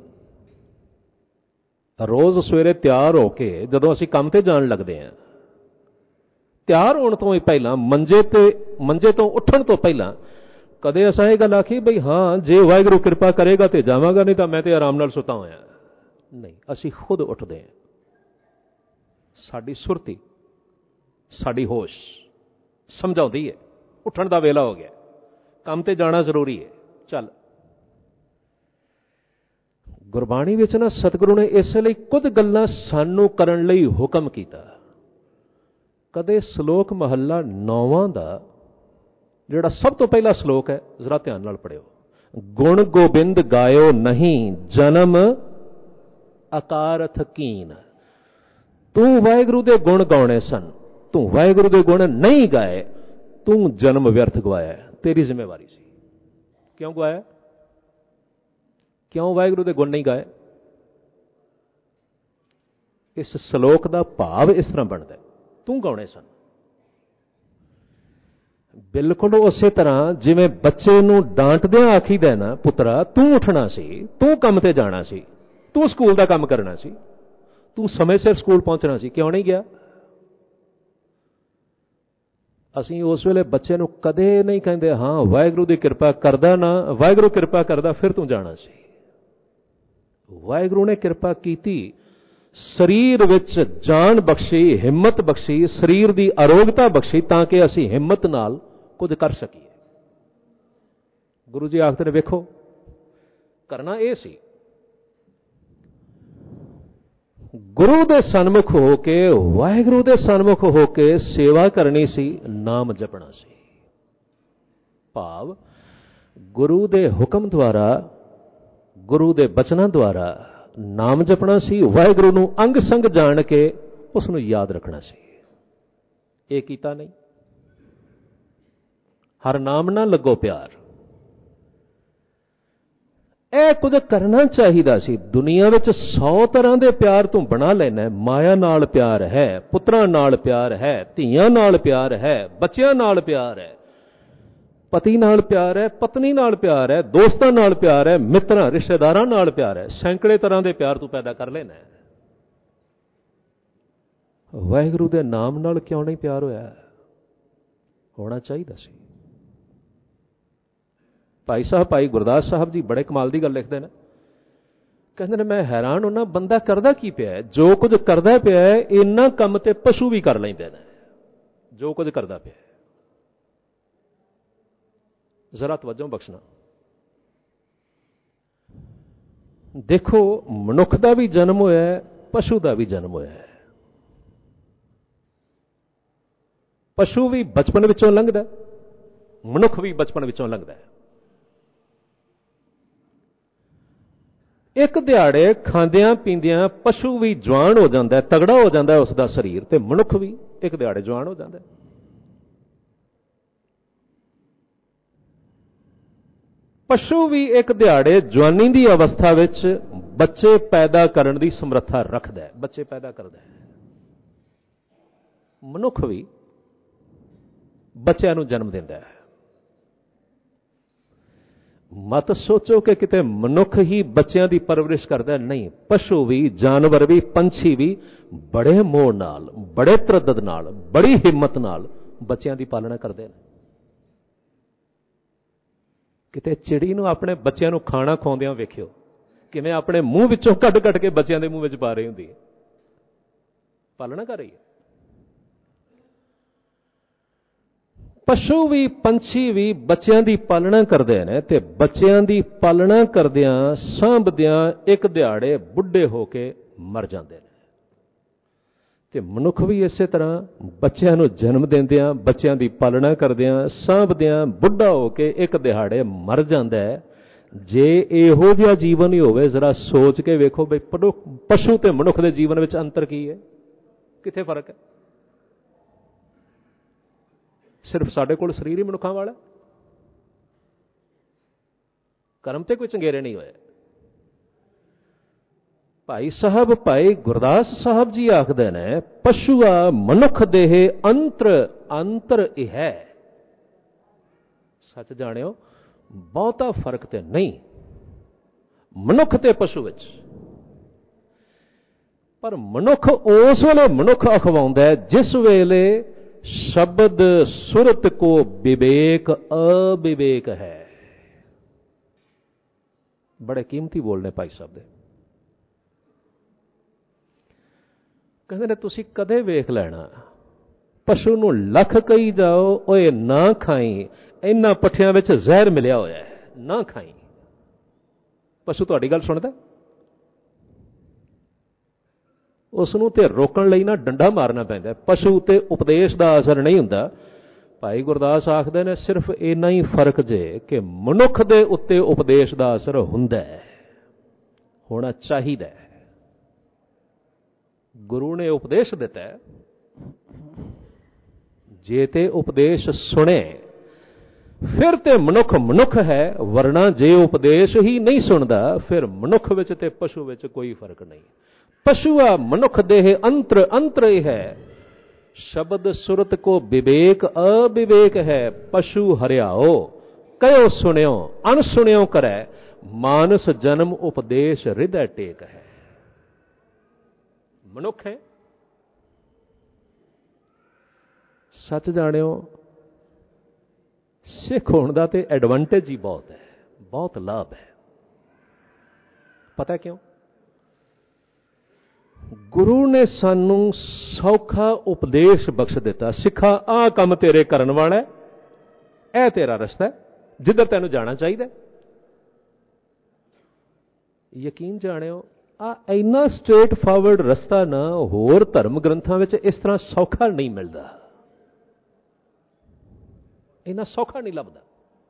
ਰੋਜ਼ ਸਵੇਰੇ ਤਿਆਰ ਹੋ ਕੇ ਜਦੋਂ ਅਸੀਂ ਕੰਮ ਤੇ ਜਾਣ ਲੱਗਦੇ ਹਾਂ, ਤਿਆਰ ਹੋਣ ਤੋਂ ਹੀ ਪਹਿਲਾਂ ਮੰਜੇ ਤੇ ਮੰਜੇ ਤੋਂ ਉੱਠਣ ਤੋਂ ਪਹਿਲਾਂ ਕਦੇ ਅਸਾਂ ਇਹ ਗੱਲ ਆਖੀ ਬਈ ਹਾਂ ਜੇ ਵਾਹਿਗੁਰੂ ਕਿਰਪਾ ਕਰੇਗਾ ਤੇ ਜਾਵਾਂਗਾ, ਨਹੀਂ ਤਾਂ ਮੈਂ ਤੇ ਆਰਾਮ ਨਾਲ ਸੁੱਤਾ ਹੋਇਆ। ਨਹੀਂ, ਅਸੀਂ ਖੁਦ ਉੱਠਦੇ ਹਾਂ। ਸਾਡੀ ਸੁਰਤੀ, ਸਾਡੀ ਹੋਸ਼ ਸਮਝਾਉਂਦੀ ਹੈ ਉੱਠਣ ਦਾ ਵੇਲਾ ਹੋ ਗਿਆ, ਕੰਮ ਤੇ ਜਾਣਾ ਜ਼ਰੂਰੀ ਹੈ, ਚੱਲ। ਗੁਰਬਾਣੀ ਵਿੱਚ ਨਾ ਸਤਿਗੁਰੂ ਨੇ ਇਸੇ ਲਈ ਕੁਝ ਗੱਲਾਂ ਸਾਨੂੰ ਕਰਨ ਲਈ ਹੁਕਮ ਕੀਤਾ। ਕਦੇ ਸ਼ਲੋਕ ਮਹੱਲਾ ਨੌਵਾਂ ਦਾ ਜਿਹੜਾ ਸਭ ਤੋਂ ਪਹਿਲਾ ਸ਼ਲੋਕ ਹੈ, ਜ਼ਰਾ ਧਿਆਨ ਨਾਲ ਪੜਿਓ। ਗੁਣ ਗੋਬਿੰਦ ਗਾਇਓ ਨਹੀਂ, ਜਨਮ ਅਕਾਰਥ ਕੀਨ। ਤੂੰ ਵਾਹਿਗੁਰੂ ਦੇ ਗੁਣ ਗਾਉਣੇ ਸਨ, ਤੂੰ ਵਾਹਿਗੁਰੂ ਦੇ ਗੁਣ ਨਹੀਂ ਗਾਏ, ਤੂੰ ਜਨਮ ਵਿਅਰਥ ਗਵਾਇਆ। ਤੇਰੀ ਜ਼ਿੰਮੇਵਾਰੀ ਸੀ। ਕਿਉਂ ਗਵਾਇਆ? ਕਿਉਂ ਵਾਹਿਗੁਰੂ ਦੇ ਗੁਣ ਨਹੀਂ ਗਾਏ? ਇਸ ਸ਼ਲੋਕ ਦਾ ਭਾਵ ਇਸ ਤਰ੍ਹਾਂ ਬਣਦਾ, ਤੂੰ ਗਾਉਣੇ ਸਨ। ਬਿਲਕੁਲ ਉਸੇ ਤਰ੍ਹਾਂ ਜਿਵੇਂ ਬੱਚੇ ਨੂੰ ਡਾਂਟਦਿਆਂ ਆਖੀਦਾ ਨਾ, ਪੁੱਤਰਾ ਤੂੰ ਉੱਠਣਾ ਸੀ, ਤੂੰ ਕੰਮ ਤੇ ਜਾਣਾ ਸੀ, ਤੂੰ ਸਕੂਲ ਦਾ ਕੰਮ ਕਰਨਾ ਸੀ, ਤੂੰ ਸਮੇਂ ਸਿਰ ਸਕੂਲ ਪਹੁੰਚਣਾ ਸੀ, ਕਿਉਂ ਨਹੀਂ ਗਿਆ? ਅਸੀਂ ਉਸ ਵੇਲੇ ਬੱਚੇ ਨੂੰ ਕਦੇ ਨਹੀਂ ਕਹਿੰਦੇ ਹਾਂ ਵਾਹਿਗੁਰੂ ਦੀ ਕਿਰਪਾ ਕਰਦਾ ਨਾ, ਵਾਹਿਗੁਰੂ ਕਿਰਪਾ ਕਰਦਾ ਫਿਰ ਤੂੰ ਜਾਣਾ ਸੀ। ਵਾਹਿਗੁਰੂ ਨੇ ਕਿਰਪਾ ਕੀਤੀ, ਸਰੀਰ ਵਿੱਚ ਜਾਨ ਬਖਸ਼ੀ, ਹਿੰਮਤ ਬਖਸ਼ੀ, ਸਰੀਰ ਦੀ ਅਰੋਗਤਾ ਬਖਸ਼ੀ ਤਾਂ ਕਿ ਅਸੀਂ ਹਿੰਮਤ ਨਾਲ ਕੁਝ ਕਰ ਸਕੀਏ। ਗੁਰੂ ਜੀ ਆਖਦੇ ਨੇ ਵੇਖੋ ਕਰਨਾ ਇਹ ਸੀ, ਗੁਰੂ ਦੇ ਸਨਮੁਖ ਹੋ ਕੇ, ਵਾਹਿਗੁਰੂ ਦੇ ਸਨਮੁਖ ਹੋ ਕੇ ਸੇਵਾ ਕਰਨੀ ਸੀ, ਨਾਮ ਜਪਣਾ ਸੀ। ਭਾਵ ਗੁਰੂ ਦੇ ਹੁਕਮ ਦੁਆਰਾ, ਗੁਰੂ ਦੇ ਬਚਨਾਂ ਦੁਆਰਾ ਨਾਮ ਜਪਣਾ ਸੀ, ਵਾਹਿਗੁਰੂ ਨੂੰ ਅੰਗ ਸੰਗ ਜਾਣ ਕੇ ਉਸ ਨੂੰ ਯਾਦ ਰੱਖਣਾ ਸੀ। ਇਹ ਕੀਤਾ ਨਹੀਂ। ਹਰ ਨਾਮ ਨਾ ਲੱਗੋ ਪਿਆਰ, ਇਹ ਕੁਝ ਕਰਨਾ ਚਾਹੀਦਾ ਸੀ। ਦੁਨੀਆ ਵਿੱਚ ਸੌ ਤਰ੍ਹਾਂ ਦੇ ਪਿਆਰ ਤੂੰ ਬਣਾ ਲੈਣਾ। ਮਾਇਆ ਨਾਲ ਪਿਆਰ ਹੈ, ਪੁੱਤਰਾਂ ਨਾਲ ਪਿਆਰ ਹੈ, ਧੀਆਂ ਨਾਲ ਪਿਆਰ ਹੈ, ਬੱਚਿਆਂ ਨਾਲ ਪਿਆਰ ਹੈ, ਪਤੀ ਨਾਲ ਪਿਆਰ ਹੈ, ਪਤਨੀ ਨਾਲ ਪਿਆਰ ਹੈ, ਦੋਸਤਾਂ ਨਾਲ ਪਿਆਰ ਹੈ, ਮਿੱਤਰਾਂ ਰਿਸ਼ਤੇਦਾਰਾਂ ਨਾਲ ਪਿਆਰ ਹੈ। ਸੈਂਕੜੇ ਤਰ੍ਹਾਂ ਦੇ ਪਿਆਰ ਤੂੰ ਪੈਦਾ ਕਰ ਲੈਣਾ। ਵਾਹਿਗੁਰੂ ਦੇ ਨਾਮ ਨਾਲ ਕਿਉਂ ਨਹੀਂ ਪਿਆਰ ਹੋਇਆ? ਹੋਣਾ ਚਾਹੀਦਾ ਸੀ। ਭਾਈ ਸਾਹਿਬ, ਭਾਈ ਗੁਰਦਾਸ ਸਾਹਿਬ ਜੀ ਬੜੇ ਕਮਾਲ ਦੀ ਗੱਲ ਲਿਖਦੇ ਨੇ। ਕਹਿੰਦੇ ਨੇ ਮੈਂ ਹੈਰਾਨ ਹੁੰਦਾ, ਬੰਦਾ ਕਰਦਾ ਕੀ ਪਿਆ? ਜੋ ਕੁਝ ਕਰਦਾ ਪਿਆ ਇੰਨਾ ਕੰਮ ਤੇ ਪਸ਼ੂ ਵੀ ਕਰ ਲੈਂਦੇ ਨੇ। ਜੋ ਕੁਝ ਕਰਦਾ ਪਿਆ ਜ਼ਰਾ ਤਵੱਜੋ ਬਖਸ਼ਣਾ। ਦੇਖੋ, ਮਨੁੱਖ ਦਾ ਵੀ ਜਨਮ ਹੋਇਆ, ਪਸ਼ੂ ਦਾ ਵੀ ਜਨਮ ਹੋਇਆ। ਪਸ਼ੂ ਵੀ ਬਚਪਨ ਵਿੱਚੋਂ ਲੰਘਦਾ, ਮਨੁੱਖ ਵੀ ਬਚਪਨ ਵਿੱਚੋਂ ਲੰਘਦਾ। ਇੱਕ ਦਿਹਾੜੇ ਖਾਂਦਿਆਂ ਪੀਂਦਿਆਂ ਪਸ਼ੂ ਵੀ ਜਵਾਨ ਹੋ ਜਾਂਦਾ, ਤਗੜਾ ਹੋ ਜਾਂਦਾ ਉਸ ਦਾ ਸਰੀਰ, ਤੇ ਮਨੁੱਖ ਵੀ ਇੱਕ ਦਿਹਾੜੇ ਜਵਾਨ ਹੋ ਜਾਂਦਾ। ਪਸ਼ੂ ਵੀ ਇੱਕ ਦਿਹਾੜੇ ਜਵਾਨੀ ਦੀ ਅਵਸਥਾ ਵਿੱਚ ਬੱਚੇ ਪੈਦਾ ਕਰਨ ਦੀ ਸਮਰੱਥਾ ਰੱਖਦਾ ਹੈ, ਬੱਚੇ ਪੈਦਾ ਕਰਦਾ ਹੈ। ਮਨੁੱਖ ਵੀ ਬੱਚਿਆਂ ਨੂੰ ਜਨਮ ਦਿੰਦਾ ਹੈ। ਮਤ ਸੋਚੋ ਕਿ ਕਿਤੇ ਮਨੁੱਖ ਹੀ ਬੱਚਿਆਂ ਦੀ ਪਰਵਰਿਸ਼ ਕਰਦਾ, ਨਹੀਂ। ਪਸ਼ੂ ਵੀ, ਜਾਨਵਰ ਵੀ, ਪੰਛੀ ਵੀ ਬੜੇ ਮੋਹ ਨਾਲ, ਬੜੇ ਤਰੱਦਦ ਨਾਲ, ਬੜੀ ਹਿੰਮਤ ਨਾਲ ਬੱਚਿਆਂ ਦੀ ਪਾਲਣਾ ਕਰਦੇ ਨੇ। ਕਿਤੇ ਚਿੜੀ ਨੂੰ ਆਪਣੇ ਬੱਚਿਆਂ ਨੂੰ ਖਾਣਾ ਖਵਾਉਂਦਿਆਂ ਵੇਖਿਓ, ਕਿਵੇਂ ਆਪਣੇ ਮੂੰਹ ਵਿੱਚੋਂ ਕੱਢ ਕੱਢ ਕੇ ਬੱਚਿਆਂ ਦੇ ਮੂੰਹ ਵਿੱਚ ਪਾ ਰਹੀ ਹੁੰਦੀ ਹੈ, ਪਾਲਣਾ ਕਰ ਰਹੀ ਹੈ। ਪਸ਼ੂ ਵੀ, ਪੰਛੀ ਵੀ ਬੱਚਿਆਂ ਦੀ ਪਾਲਣਾ ਕਰਦੇ ਨੇ, ਤੇ ਬੱਚਿਆਂ ਦੀ ਪਾਲਣਾ ਕਰਦਿਆਂ, ਸਾਂਭਦਿਆਂ ਇੱਕ ਦਿਹਾੜੇ ਬੁੱਢੇ ਹੋ ਕੇ ਮਰ ਜਾਂਦੇ ਨੇ। ਤੇ ਮਨੁੱਖ ਵੀ ਇਸੇ ਤਰ੍ਹਾਂ ਬੱਚਿਆਂ ਨੂੰ ਜਨਮ ਦਿੰਦਿਆਂ, ਬੱਚਿਆਂ ਦੀ ਪਾਲਣਾ ਕਰਦਿਆਂ, ਸਾਂਭਦਿਆਂ ਬੁੱਢਾ ਹੋ ਕੇ ਇੱਕ ਦਿਹਾੜੇ ਮਰ ਜਾਂਦਾ ਹੈ। ਜੇ ਇਹੋ ਜਿਹਾ ਜੀਵਨ ਹੀ ਹੋਵੇ, ਜ਼ਰਾ ਸੋਚ ਕੇ ਵੇਖੋ ਬਈ ਪਸ਼ੂ ਤੇ ਮਨੁੱਖ ਦੇ ਜੀਵਨ ਵਿੱਚ ਅੰਤਰ ਕੀ ਹੈ, ਕਿੱਥੇ ਫਰਕ ਹੈ? ਸਿਰਫ ਸਾਡੇ ਕੋਲ ਸਰੀਰ ਹੀ ਮਨੁੱਖਾਂ ਵਾਲਾ, ਕਰਮ ਤੇ ਕੋਈ ਚੰਗੇਰੇ ਨਹੀਂ ਹੋਏ। ਭਾਈ ਸਾਹਿਬ, ਭਾਈ ਗੁਰਦਾਸ ਸਾਹਿਬ ਜੀ ਆਖਦੇ ਨੇ, ਪਸ਼ੂਆ ਮਨੁੱਖ ਦੇਹ ਅੰਤਰ ਅੰਤਰ ਇਹ ਹੈ। ਸੱਚ ਜਾਣਿਓ, ਬਹੁਤਾ ਫਰਕ ਤੇ ਨਹੀਂ ਮਨੁੱਖ ਤੇ ਪਸ਼ੂ ਵਿੱਚ, ਪਰ ਮਨੁੱਖ ਉਸ ਵੇਲੇ ਮਨੁੱਖ ਅਖਵਾਉਂਦਾ ਹੈ ਜਿਸ ਵੇਲੇ ਸ਼ਬਦ ਸੁਰਤ ਕੋ ਵਿਵੇਕ ਅਵਿਵੇਕ ਹੈ। ਬੜੇ ਕੀਮਤੀ ਬੋਲਨੇ ਭਾਈ ਸਾਹਿਬ ਦੇ। ਕਹਿੰਦੇ ਨੇ ਤੁਸੀਂ ਕਦੇ ਵੇਖ ਲੈਣਾ, ਪਸ਼ੂ ਨੂੰ ਲੱਖ ਕਹੀ ਜਾਓ, ਓਏ ਨਾ ਖਾਈ, ਇਹਨਾਂ ਪੱਠਿਆਂ ਵਿੱਚ ਜ਼ਹਿਰ ਮਿਲਿਆ ਹੋਇਆ ਹੈ, ਨਾ ਖਾਈ। ਪਸ਼ੂ ਤੁਹਾਡੀ ਗੱਲ ਸੁਣਦਾ? ਉਸ ਨੂੰ ਤੇ ਰੋਕਣ ਲਈ ਨਾ ਡੰਡਾ ਮਾਰਨਾ ਪੈਂਦਾ। ਪਸ਼ੂ ਤੇ ਉਪਦੇਸ਼ ਦਾ ਅਸਰ ਨਹੀਂ ਹੁੰਦਾ। ਭਾਈ ਗੁਰਦਾਸ ਆਖਦੇ ਨੇ ਸਿਰਫ ਇੰਨਾ ਹੀ ਫਰਕ ਜੇ ਕਿ ਮਨੁੱਖ ਦੇ ਉੱਤੇ ਉਪਦੇਸ਼ ਦਾ ਅਸਰ ਹੁੰਦਾ ਹੈ, ਹੋਣਾ ਚਾਹੀਦਾ ਹੈ। ਗੁਰੂ ਨੇ ਉਪਦੇਸ਼ ਦਿੱਤਾ, ਜੇ ਤੇ ਉਪਦੇਸ਼ ਸੁਣੇ ਫਿਰ ਤੇ ਮਨੁੱਖ ਮਨੁੱਖ ਹੈ, ਵਰਨਾ ਜੇ ਉਪਦੇਸ਼ ਹੀ ਨਹੀਂ ਸੁਣਦਾ ਫਿਰ ਮਨੁੱਖ ਵਿੱਚ ਤੇ ਪਸ਼ੂ ਵਿੱਚ ਕੋਈ ਫਰਕ ਨਹੀਂ। ਪਸ਼ੂਆ ਮਨੁੱਖ ਦੇਹ ਅੰਤਰ ਅੰਤਰ ਇਹ ਹੈ, ਸ਼ਬਦ ਸੁਰਤ ਕੋ ਵਿਵੇਕ ਅਵਿਵੇਕ ਹੈ। ਪਸ਼ੂ ਹਰਿਆਓ ਕਹਿਓ ਸੁਣਿਓ, ਅਣਸੁਣਿਓ ਕਰੈ, ਮਾਨਸ ਜਨਮ ਉਪਦੇਸ਼ ਹਿਰਦੈ ਟੇਕ ਹੈ। ਮਨੁੱਖ ਹੈ, ਸੱਚ ਜਾਣਿਓ, ਸਿੱਖ ਹੋਣ ਦਾ ਤੇ ਐਡਵਾਂਟੇਜ ਹੀ ਬਹੁਤ ਹੈ, ਬਹੁਤ ਲਾਭ ਹੈ। ਪਤਾ ਕਿਉਂ? ਗੁਰੂ ਨੇ ਸਾਨੂੰ ਸੌਖਾ ਉਪਦੇਸ਼ ਬਖਸ਼ ਦਿੱਤਾ। ਸਿੱਖਾ, ਆਹ ਕੰਮ ਤੇਰੇ ਕਰਨ ਵਾਲਾ ਹੈ, ਇਹ ਤੇਰਾ ਰਸਤਾ ਹੈ, ਜਿੱਧਰ ਤੈਨੂੰ ਜਾਣਾ ਚਾਹੀਦਾ। ਯਕੀਨ ਜਾਣਿਓ, ਆ ਇੰਨਾ ਸਟ੍ਰੇਟ ਫਾਰਵਰਡ ਰਸਤਾ ਨਾ ਹੋਰ ਧਰਮ ਗ੍ਰੰਥਾਂ ਵਿੱਚ ਇਸ ਤਰ੍ਹਾਂ ਸੌਖਾ ਨਹੀਂ ਮਿਲਦਾ, ਇੰਨਾ ਸੌਖਾ ਨਹੀਂ ਲੱਭਦਾ।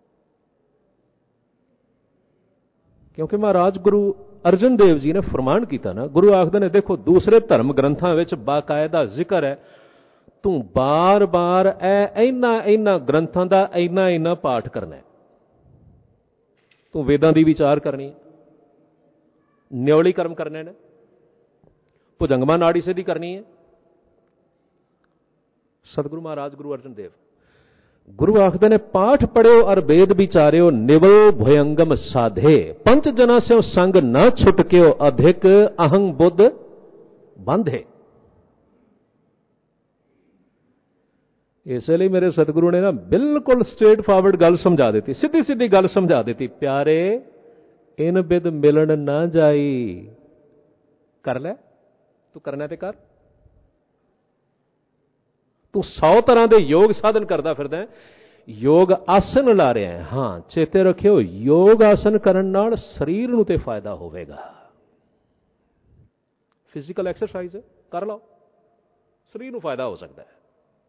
ਕਿਉਂਕਿ ਮਹਾਰਾਜ ਗੁਰੂ ਅਰਜਨ ਦੇਵ ਜੀ ਨੇ ਫਰਮਾਨ ਕੀਤਾ ਨਾ, ਗੁਰੂ ਆਖਦੇ ਨੇ, ਦੇਖੋ ਦੂਸਰੇ ਧਰਮ ਗ੍ਰੰਥਾਂ ਵਿੱਚ ਬਾਕਾਇਦਾ ਜ਼ਿਕਰ ਹੈ, ਤੂੰ ਬਾਰ-ਬਾਰ ਇਹ ਇਹਨਾਂ ਇਹਨਾਂ ਗ੍ਰੰਥਾਂ ਦਾ ਇੰਨਾ ਇੰਨਾ ਪਾਠ ਕਰਨਾ ਹੈ। ਤੂੰ ਵੇਦਾਂ ਦੀ ਵਿਚਾਰ ਕਰਨੀ ਹੈ, ਨਿਉਲੀ ਕਰਮ ਕਰਨੇ ਨੇ, ਭੁਜੰਗਮਾ ਨਾੜੀ ਸਿੱਧੀ ਕਰਨੀ ਹੈ। ਸਤਿਗੁਰੂ ਮਹਾਰਾਜ ਗੁਰੂ ਅਰਜਨ ਦੇਵ ਗੁਰੂ ਆਖਦੇ ਨੇ, ਪਾਠ ਪੜਿਓ ਅਰ ਵੇਦ ਵਿਚਾਰਿਓ, ਨਿਵਲ ਭੁਯੰਗਮ ਸਾਧੇ, ਪੰਚ ਜਨਾ ਸਿਓ ਸੰਗ ਨਾ ਛੁਟਕਿਓ, ਅਧਿਕ ਅਹੰ ਬੁੱਧ ਬੰਧੇ। ਇਸ ਲਈ ਮੇਰੇ ਸਤਿਗੁਰੂ ਨੇ ਨਾ ਬਿਲਕੁਲ ਸਟ੍ਰੇਟ ਫਾਰਵਰਡ ਗੱਲ ਸਮਝਾ ਦਿੱਤੀ, ਸਿੱਧੀ ਸਿੱਧੀ ਗੱਲ ਸਮਝਾ ਦਿੱਤੀ। ਪਿਆਰੇ ਇਨ ਬਿਦ ਮਿਲਣ ਨਾ ਜਾਈ, ਕਰ ਲੈ, ਤੂੰ ਕਰਨਾ ਤੇ ਕਰ। ਤੂੰ ਸੌ ਤਰ੍ਹਾਂ ਦੇ ਯੋਗ ਸਾਧਨ ਕਰਦਾ ਫਿਰਦਾ, ਯੋਗ ਆਸਨ ਲਾ ਰਿਹਾ ਹੈ। ਹਾਂ, ਚੇਤੇ ਰੱਖਿਓ, ਯੋਗ ਆਸਨ ਕਰਨ ਨਾਲ ਸਰੀਰ ਨੂੰ ਤੇ ਫਾਇਦਾ ਹੋਵੇਗਾ। ਫਿਜ਼ੀਕਲ ਐਕਸਰਸਾਈਜ਼ ਕਰ ਲਓ, ਸਰੀਰ ਨੂੰ ਫਾਇਦਾ ਹੋ ਸਕਦਾ ਹੈ।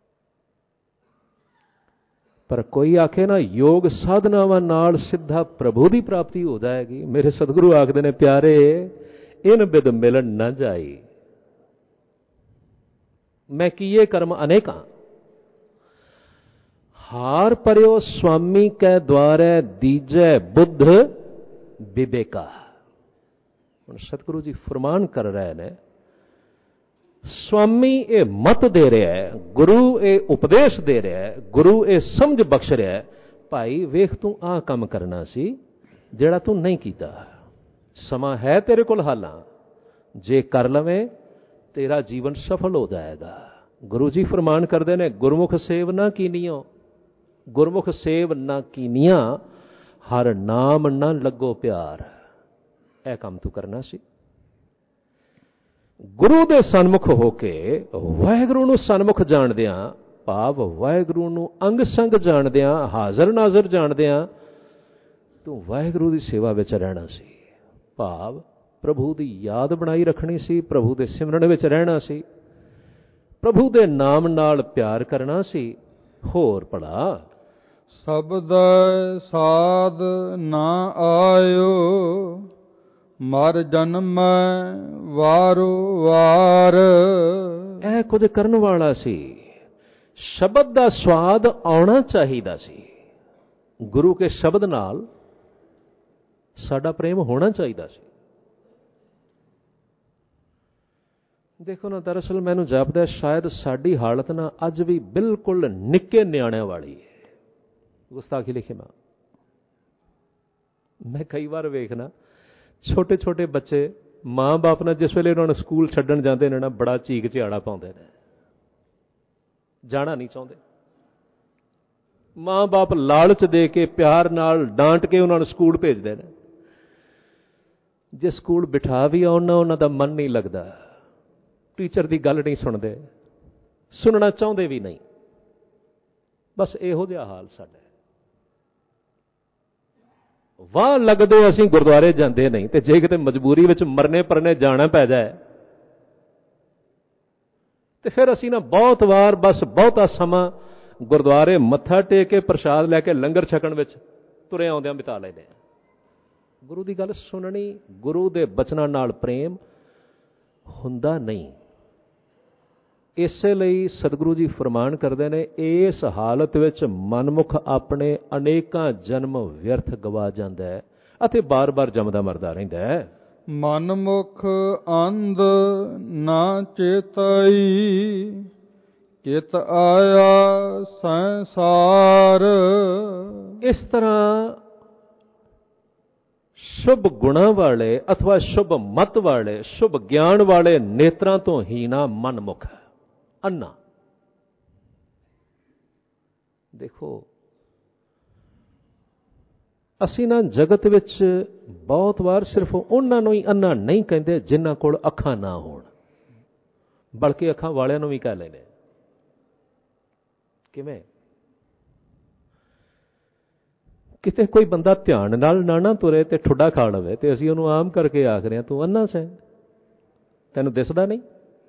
ਪਰ ਕੋਈ ਆਖੇ ਨਾ ਯੋਗ ਸਾਧਨਾਵਾਂ ਨਾਲ ਸਿੱਧਾ ਪ੍ਰਭੂ ਦੀ ਪ੍ਰਾਪਤੀ ਹੋ ਜਾਏਗੀ। ਮੇਰੇ ਸਤਿਗੁਰੂ ਆਖਦੇ ਨੇ, ਪਿਆਰੇ ਇਨ ਬਿਦ ਮਿਲਣ ਨਾ ਜਾਈ, ਮੈਂ ਕੀਏ ਕਰਮ ਅਨੇਕਾਂ, ਹਾਰ ਪਰਿਓ ਸੁਆਮੀ ਕੈ ਦੁਆਰੈ, ਦੀਜੈ ਬੁੱਧ ਵਿਵੇਕਾ। ਹੁਣ ਸਤਿਗੁਰੂ ਜੀ ਫਰਮਾਨ ਕਰ ਰਹੇ ਨੇ, ਸੁਆਮੀ ਇਹ ਮਤ ਦੇ ਰਿਹਾ ਹੈ, ਗੁਰੂ ਇਹ ਉਪਦੇਸ਼ ਦੇ ਰਿਹਾ ਹੈ, ਗੁਰੂ ਇਹ ਸਮਝ ਬਖਸ਼ ਰਿਹਾ ਹੈ, ਭਾਈ ਵੇਖ ਤੂੰ ਆਹ ਕੰਮ ਕਰਨਾ ਸੀ ਜਿਹੜਾ ਤੂੰ ਨਹੀਂ ਕੀਤਾ, ਸਮਾਂ ਹੈ ਤੇਰੇ ਕੋਲ ਹਾਲਾਂ, ਜੇ ਕਰ ਲਵੇਂ ਤੇਰਾ ਜੀਵਨ ਸਫਲ ਹੋ ਜਾਏਗਾ। ਗੁਰੂ ਜੀ ਫਰਮਾਨ ਕਰਦੇ ਨੇ, ਗੁਰਮੁਖ ਸੇਵ ਨਾ ਕੀਨੀਓ, ਗੁਰਮੁਖ ਸੇਵ ਨਾ ਕੀਨੀਆਂ, ਹਰ ਨਾਮ ਨਾ ਲੱਗੋ ਪਿਆਰ। ਇਹ ਕੰਮ ਤੂੰ ਕਰਨਾ ਸੀ। ਗੁਰੂ ਦੇ ਸਨਮੁਖ ਹੋ ਕੇ ਵਾਹਿਗੁਰੂ ਨੂੰ ਸਨਮੁਖ ਜਾਣਦਿਆਂ, ਭਾਵ ਵਾਹਿਗੁਰੂ ਨੂੰ ਅੰਗ ਸੰਗ ਜਾਣਦਿਆਂ, ਹਾਜ਼ਰ ਨਾਜ਼ਰ ਜਾਣਦਿਆਂ ਤੂੰ ਵਾਹਿਗੁਰੂ ਦੀ ਸੇਵਾ ਵਿੱਚ ਰਹਿਣਾ ਸੀ। ਭਾਵ ਪ੍ਰਭੂ ਦੀ ਯਾਦ ਬਣਾਈ ਰੱਖਣੀ ਸੀ, ਪ੍ਰਭੂ ਦੇ ਸਿਮਰਨ ਵਿੱਚ ਰਹਿਣਾ ਸੀ, ਪ੍ਰਭੂ ਦੇ ਨਾਮ ਨਾਲ ਪਿਆਰ ਕਰਨਾ ਸੀ। ਹੋਰ ਭਲਾ ਸ਼ਬਦ ਸਾਧ ਨਾ ਆਇਓ, ਮਰ ਜਨਮ ਵਾਰੋ ਵਾਰ। ਇਹ ਕੁਝ ਕਰਨ ਵਾਲਾ ਸੀ। ਸ਼ਬਦ ਦਾ ਸਵਾਦ ਆਉਣਾ ਚਾਹੀਦਾ ਸੀ। ਗੁਰੂ ਕੇ ਸ਼ਬਦ ਨਾਲ ਸਾਡਾ ਪ੍ਰੇਮ ਹੋਣਾ ਚਾਹੀਦਾ ਸੀ। ਦੇਖੋ ਨਾ, ਦਰਅਸਲ ਮੈਨੂੰ ਜਾਪਦਾ ਸ਼ਾਇਦ ਸਾਡੀ ਹਾਲਤ ਨਾ ਅੱਜ ਵੀ ਬਿਲਕੁਲ ਨਿੱਕੇ ਨਿਆਣਿਆਂ ਵਾਲੀ ਹੈ। ਗੁਸਤਾਖੀ ਲਿਖੇ ਨਾ, ਮੈਂ ਕਈ ਵਾਰ ਵੇਖਣਾ ਛੋਟੇ ਛੋਟੇ ਬੱਚੇ ਮਾਂ ਬਾਪ ਨਾਲ ਜਿਸ ਵੇਲੇ ਉਹਨਾਂ ਨੂੰ ਸਕੂਲ ਛੱਡਣ ਜਾਂਦੇ ਨੇ ਨਾ, ਬੜਾ ਚੀਕ ਝਿਆੜਾ ਪਾਉਂਦੇ ਨੇ, ਜਾਣਾ ਨਹੀਂ ਚਾਹੁੰਦੇ। ਮਾਂ ਬਾਪ ਲਾਲਚ ਦੇ ਕੇ ਪਿਆਰ ਨਾਲ ਡਾਂਟ ਕੇ ਉਹਨਾਂ ਨੂੰ ਸਕੂਲ ਭੇਜਦੇ ਨੇ। ਜੇ ਸਕੂਲ ਬਿਠਾ ਵੀ ਆਉਣ ਨਾ, ਉਹਨਾਂ ਦਾ ਮਨ ਨਹੀਂ ਲੱਗਦਾ, ਟੀਚਰ ਦੀ ਗੱਲ ਨਹੀਂ ਸੁਣਦੇ, ਸੁਣਨਾ ਚਾਹੁੰਦੇ ਵੀ ਨਹੀਂ। ਬਸ ਇਹੋ ਜਿਹਾ ਹਾਲ ਸਾਡਾ। ਵਾਹ ਲੱਗਦੇ ਅਸੀਂ ਗੁਰਦੁਆਰੇ ਜਾਂਦੇ ਨਹੀਂ, ਤੇ ਜੇ ਕਿਤੇ ਮਜਬੂਰੀ ਵਿੱਚ ਮਰਨੇ ਪਰਨੇ ਜਾਣਾ ਪੈ ਜਾਏ ਤੇ ਫਿਰ ਅਸੀਂ ਨਾ ਬਹੁਤ ਵਾਰ ਬਸ ਬਹੁਤਾ ਸਮਾਂ ਗੁਰਦੁਆਰੇ ਮੱਥਾ ਟੇਕ ਕੇ ਪ੍ਰਸ਼ਾਦ ਲੈ ਕੇ ਲੰਗਰ ਛਕਣ ਵਿੱਚ ਤੁਰੇ ਆਉਂਦਿਆਂ ਬਿਤਾ ਲੈਂਦੇ ਆ। ਗੁਰੂ ਦੀ ਗੱਲ ਸੁਣਨੀ, ਗੁਰੂ ਦੇ ਬਚਨਾਂ ਨਾਲ ਪ੍ਰੇਮ ਹੁੰਦਾ ਨਹੀਂ। ਇਸੇ ਲਈ ਸਤਿਗੁਰੂ ਜੀ ਫਰਮਾਨ ਕਰਦੇ ਨੇ, ਇਸ ਹਾਲਤ ਵਿੱਚ ਮਨਮੁਖ ਆਪਣੇ ਅਨੇਕਾਂ ਜਨਮ ਵਿਅਰਥ ਗਵਾ ਜਾਂਦਾ ਹੈ ਅਤੇ ਬਾਰ-ਬਾਰ ਜੰਮਦਾ ਮਰਦਾ ਰਹਿੰਦਾ ਹੈ। ਮਨਮੁਖ ਅੰਧ ਨਾ ਚੇਤਈ, ਕਿਤ ਆਇਆ ਸੰਸਾਰ। ਇਸ ਤਰ੍ਹਾਂ ਸ਼ੁਭ ਗੁਣਾਂ ਵਾਲੇ ਅਥਵਾ ਸ਼ੁਭ ਮਤ ਵਾਲੇ, ਸ਼ੁਭ ਗਿਆਨ ਵਾਲੇ ਨੇਤਰਾਂ ਤੋਂ ਹੀਣਾ ਮਨਮੁਖ ਹੈ, ਅੰਨਾ। ਦੇਖੋ, ਅਸੀਂ ਨਾ ਜਗਤ ਵਿੱਚ ਬਹੁਤ ਵਾਰ ਸਿਰਫ ਉਹਨਾਂ ਨੂੰ ਹੀ ਅੰਨਾ ਨਹੀਂ ਕਹਿੰਦੇ ਜਿਨ੍ਹਾਂ ਕੋਲ ਅੱਖਾਂ ਨਾ ਹੋਣ, ਬਲਕਿ ਅੱਖਾਂ ਵਾਲਿਆਂ ਨੂੰ ਵੀ ਕਹਿ ਲੈਂਦੇ। ਕਿਵੇਂ? ਕਿਤੇ ਕੋਈ ਬੰਦਾ ਧਿਆਨ ਨਾਲ ਨਾ ਨਾ ਤੁਰੇ ਤੇ ਠੁੱਡਾ ਖਾ ਲਵੇ ਤੇ ਅਸੀਂ ਉਹਨੂੰ ਆਮ ਕਰਕੇ ਆਖ ਰਹੇ ਹਾਂ, ਤੂੰ ਅੰਨਾ ਸੈਂ, ਤੈਨੂੰ ਦਿਸਦਾ ਨਹੀਂ।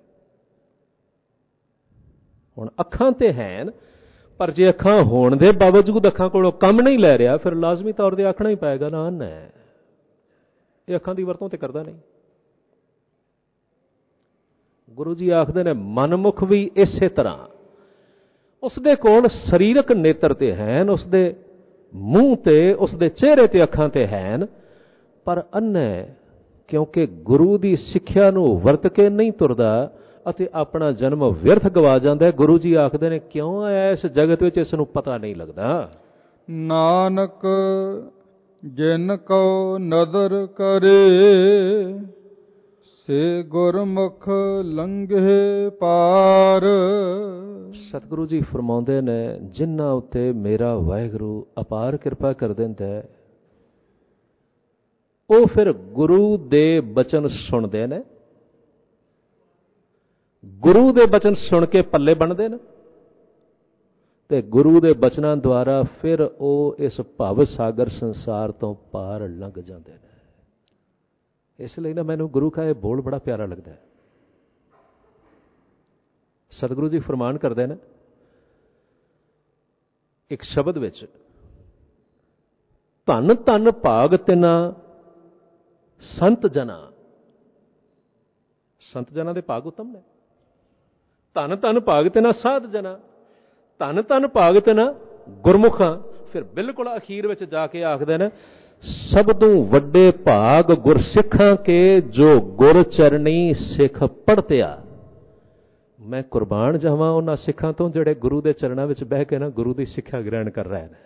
ਹੁਣ ਅੱਖਾਂ ਤੇ ਹੈਨ, ਪਰ ਜੇ ਅੱਖਾਂ ਹੋਣ ਦੇ ਬਾਵਜੂਦ ਅੱਖਾਂ ਕੋਲੋਂ ਕੰਮ ਨਹੀਂ ਲੈ ਰਿਹਾ, ਫਿਰ ਲਾਜ਼ਮੀ ਤੌਰ ਤੇ ਆਖਣਾ ਹੀ ਪਏਗਾ ਨਾ ਅੰਨਾ ਹੈ। ਇਹ ਅੱਖਾਂ ਦੀ ਵਰਤੋਂ ਤੇ ਕਰਦਾ ਨਹੀਂ। ਗੁਰੂ ਜੀ ਆਖਦੇ ਨੇ, ਮਨਮੁਖ ਵੀ ਇਸੇ ਤਰ੍ਹਾਂ, ਉਸਦੇ ਕੋਲ ਸਰੀਰਕ ਨੇਤਰ ਤੇ ਹੈਨ, ਉਸਦੇ ਮੂੰਹ ਤੇ, ਉਸਦੇ ਚਿਹਰੇ ਤੇ ਅੱਖਾਂ ਤੇ ਹੈਨ, ਪਰ ਅੰਨਾ ਹੈ, ਕਿਉਂਕਿ ਗੁਰੂ ਦੀ ਸਿੱਖਿਆ ਨੂੰ ਵਰਤ ਕੇ ਨਹੀਂ ਤੁਰਦਾ ਅਤੇ ਆਪਣਾ ਜਨਮ ਵਿਅਰਥ ਗਵਾ ਜਾਂਦਾ ਹੈ। ਗੁਰੂ ਜੀ ਆਖਦੇ ਨੇ, ਕਿਉਂ ਆਇਆ ਇਸ ਜਗਤ ਵਿੱਚ, ਇਸ ਨੂੰ ਪਤਾ ਨਹੀਂ ਲੱਗਦਾ। ਨਾਨਕ ਜਿਨ ਕਉ ਨਦਰ ਕਰੇ, ਸੇ ਗੁਰਮੁਖ ਲੰਘੇ ਪਾਰ। ਸਤਿਗੁਰੂ ਜੀ ਫਰਮਾਉਂਦੇ ਨੇ, ਜਿਨ੍ਹਾਂ ਉੱਤੇ ਮੇਰਾ ਵਾਹਿਗੁਰੂ ਅਪਾਰ ਕਿਰਪਾ ਕਰ ਦਿੰਦਾ ਹੈ, ਉਹ ਫਿਰ ਗੁਰੂ ਦੇ ਬਚਨ ਸੁਣਦੇ ਨੇ, ਗੁਰੂ ਦੇ ਬਚਨ ਸੁਣ ਕੇ ਪੱਲੇ ਬਣਦੇ ਨੇ ਤੇ ਗੁਰੂ ਦੇ ਬਚਨਾਂ ਦੁਆਰਾ ਫਿਰ ਉਹ ਇਸ ਭਵ ਸਾਗਰ ਸੰਸਾਰ ਤੋਂ ਪਾਰ ਲੰਘ ਜਾਂਦੇ ਨੇ। ਇਸ ਲਈ ਨਾ ਮੈਨੂੰ ਗੁਰੂ ਕਾ ਇਹ ਬੋਲ ਬੜਾ ਪਿਆਰਾ ਲੱਗਦਾ ਹੈ। ਸਤਿਗੁਰੂ ਜੀ ਫਰਮਾਨ ਕਰਦੇ ਨੇ ਇੱਕ ਸ਼ਬਦ ਵਿੱਚ, ਧੰਨ ਧੰਨ ਭਾਗ ਤਿਨਾ ਸੰਤ ਜਨਾ। ਸੰਤ ਜਨਾਂ ਦੇ ਭਾਗ ਉਤਮ ਨੇ। ਧੰਨ ਧੰਨ ਭਾਗ ਤਿਨਾ ਸਾਧ ਜਨਾ, ਧੰਨ ਧੰਨ ਭਾਗ ਤਿਨਾ ਗੁਰਮੁਖਾਂ। ਫਿਰ ਬਿਲਕੁਲ ਅਖੀਰ ਵਿੱਚ ਜਾ ਕੇ ਆਖਦੇ ਨੇ, ਸਭ ਤੋਂ ਵੱਡੇ ਭਾਗ ਗੁਰਸਿੱਖਾਂ ਕੇ ਜੋ ਗੁਰ ਚਰਣੀ ਸਿੱਖ ਪੜ੍ਹਤਿਆ। ਮੈਂ ਕੁਰਬਾਨ ਜਾਵਾਂ ਉਹਨਾਂ ਸਿੱਖਾਂ ਤੋਂ ਜਿਹੜੇ ਗੁਰੂ ਦੇ ਚਰਨਾਂ ਵਿੱਚ ਬਹਿ ਕੇ ਨਾ ਗੁਰੂ ਦੀ ਸਿੱਖਿਆ ਗ੍ਰਹਿਣ ਕਰ ਰਹੇ ਨੇ।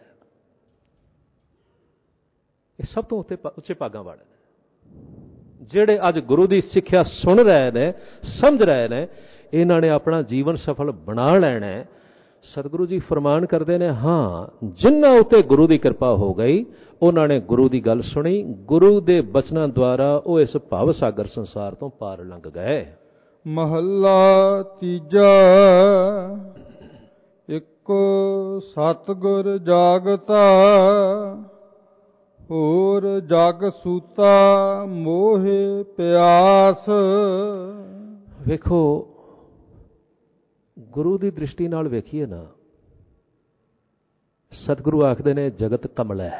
ਇਹ ਸਭ ਤੋਂ ਉੱਤੇ ਉੱਚੇ ਭਾਗਾਂ ਵਾਲੇ ਨੇ ਜਿਹੜੇ ਅੱਜ ਗੁਰੂ ਦੀ ਸਿੱਖਿਆ ਸੁਣ ਰਹੇ ਨੇ, ਸਮਝ ਰਹੇ ਨੇ। ਇਹਨਾਂ ਨੇ ਆਪਣਾ ਜੀਵਨ ਸਫਲ ਬਣਾ ਲੈਣਾ। ਸਤਿਗੁਰੂ ਜੀ ਫਰਮਾਨ ਕਰਦੇ ਨੇ, ਹਾਂ ਜਿਨ੍ਹਾਂ ਉੱਤੇ ਗੁਰੂ ਦੀ ਕਿਰਪਾ ਹੋ ਗਈ ਉਹਨਾਂ ਨੇ ਗੁਰੂ ਦੀ ਗੱਲ ਸੁਣੀ, ਗੁਰੂ ਦੇ ਬਚਨਾਂ ਦੁਆਰਾ ਉਹ ਇਸ ਭਵ ਸਾਗਰ ਸੰਸਾਰ ਤੋਂ ਪਾਰ ਲੰਘ ਗਏ। ਮਹੱਲਾ ਤੀਜਾ। ਇੱਕੋ ਸਤਿਗੁਰ ਜਾਗਤਾ, ਹੋਰ ਜਗ ਸੂਤਾ ਮੋਹਿ ਪਿਆਸ। ਵੇਖੋ, ਗੁਰੂ ਦੀ ਦ੍ਰਿਸ਼ਟੀ ਨਾਲ ਵੇਖੀਏ ਨਾ, ਸਤਿਗੁਰੂ ਆਖਦੇ ਨੇ ਜਗਤ ਕਮਲ ਹੈ।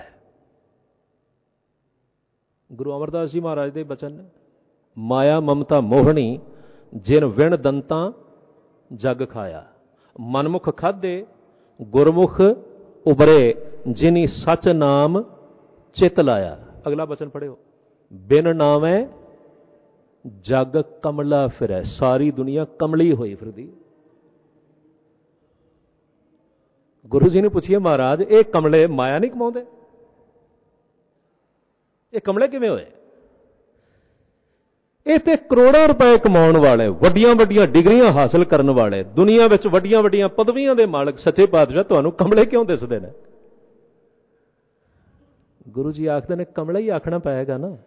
ਗੁਰੂ ਅਮਰਦਾਸ ਜੀ ਮਹਾਰਾਜ ਦੇ ਬਚਨ ਨੇ, ਮਾਇਆ ਮਮਤਾ ਮੋਹਣੀ ਜਿਨ ਵਿਣ ਦੰਤਾਂ ਜਗ ਖਾਇਆ। ਮਨਮੁਖ ਖਾਧੇ ਗੁਰਮੁਖ ਉਬਰੇ, ਜਿਨੀ ਸੱਚ ਨਾਮ ਚਿਤ ਲਾਇਆ। ਅਗਲਾ ਬਚਨ ਪੜਿਓ, ਬਿਨ ਨਾਵੇਂ ਜਗ ਕਮਲਾ ਫਿਰੈ। ਸਾਰੀ ਦੁਨੀਆ ਕਮਲੀ ਹੋਈ ਫਿਰਦੀ। ਗੁਰੂ ਜੀ ਨੂੰ ਪੁੱਛੀਏ, ਮਹਾਰਾਜ ਇਹ ਕਮਲੇ ਮਾਇਆ ਨਹੀਂ ਕਮਾਉਂਦੇ? ਇਹ ਕਮਲੇ ਕਿਵੇਂ ਹੋਏ? ਇਹ ਤੇ ਕਰੋੜਾਂ ਰੁਪਏ ਕਮਾਉਣ ਵਾਲੇ, ਵੱਡੀਆਂ ਵੱਡੀਆਂ ਡਿਗਰੀਆਂ ਹਾਸਲ ਕਰਨ ਵਾਲੇ, ਦੁਨੀਆ ਵਿੱਚ ਵੱਡੀਆਂ ਵੱਡੀਆਂ ਪਦਵੀਆਂ ਦੇ ਮਾਲਕ ਸੱਚੇ ਪਾਤਸ਼ਾਹ ਤੁਹਾਨੂੰ ਕਮਲੇ ਕਿਉਂ ਦਿਸਦੇ ਨੇ? ਗੁਰੂ ਜੀ ਆਖਦੇ ਨੇ ਕਮਲਾ ਹੀ ਆਖਣਾ ਪਏਗਾ ਨਾ,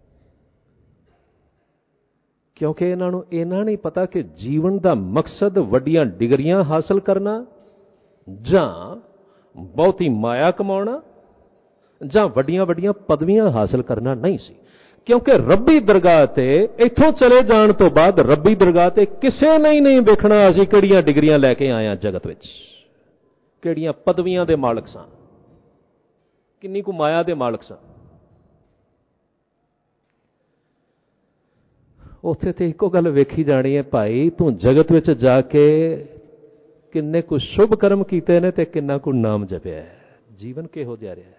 ਕਿਉਂਕਿ ਇਹਨਾਂ ਨੂੰ ਇਹਨਾਂ ਨਹੀਂ ਪਤਾ ਕਿ ਜੀਵਨ ਦਾ ਮਕਸਦ ਵੱਡੀਆਂ ਡਿਗਰੀਆਂ ਹਾਸਲ ਕਰਨਾ ਜਾਂ ਬਹੁਤੀ ਮਾਇਆ ਕਮਾਉਣਾ ਜਾਂ ਵੱਡੀਆਂ ਵੱਡੀਆਂ ਪਦਵੀਆਂ ਹਾਸਲ ਕਰਨਾ ਨਹੀਂ ਸੀ। ਕਿਉਂਕਿ ਰੱਬੀ ਦਰਗਾਹ ਤੇ ਇੱਥੋਂ ਚਲੇ ਜਾਣ ਤੋਂ ਬਾਅਦ ਰੱਬੀ ਦਰਗਾਹ ਤੇ ਕਿਸੇ ਨੇ ਹੀ ਨਹੀਂ ਵੇਖਣਾ ਅਸੀਂ ਕਿਹੜੀਆਂ ਡਿਗਰੀਆਂ ਲੈ ਕੇ ਆਏ ਹਾਂ ਜਗਤ ਵਿੱਚ, ਕਿਹੜੀਆਂ ਪਦਵੀਆਂ ਦੇ ਮਾਲਕ ਸਾਂ, ਕਿੰਨੀ ਕੁ ਮਾਇਆ ਦੇ ਮਾਲਕ ਸਾਂ। ਉੱਥੇ ਤੇ ਇੱਕੋ ਗੱਲ ਵੇਖੀ ਜਾਣੀ ਹੈ, ਭਾਈ ਤੂੰ ਜਗਤ ਵਿੱਚ ਜਾ ਕੇ ਕਿੰਨੇ ਕੁ ਸ਼ੁਭ ਕਰਮ ਕੀਤੇ ਨੇ ਤੇ ਕਿੰਨਾ ਕੁ ਨਾਮ ਜਪਿਆ ਹੈ, ਜੀਵਨ ਕਿਹੋ ਜਿਹਾ ਰਿਹਾ ਹੈ।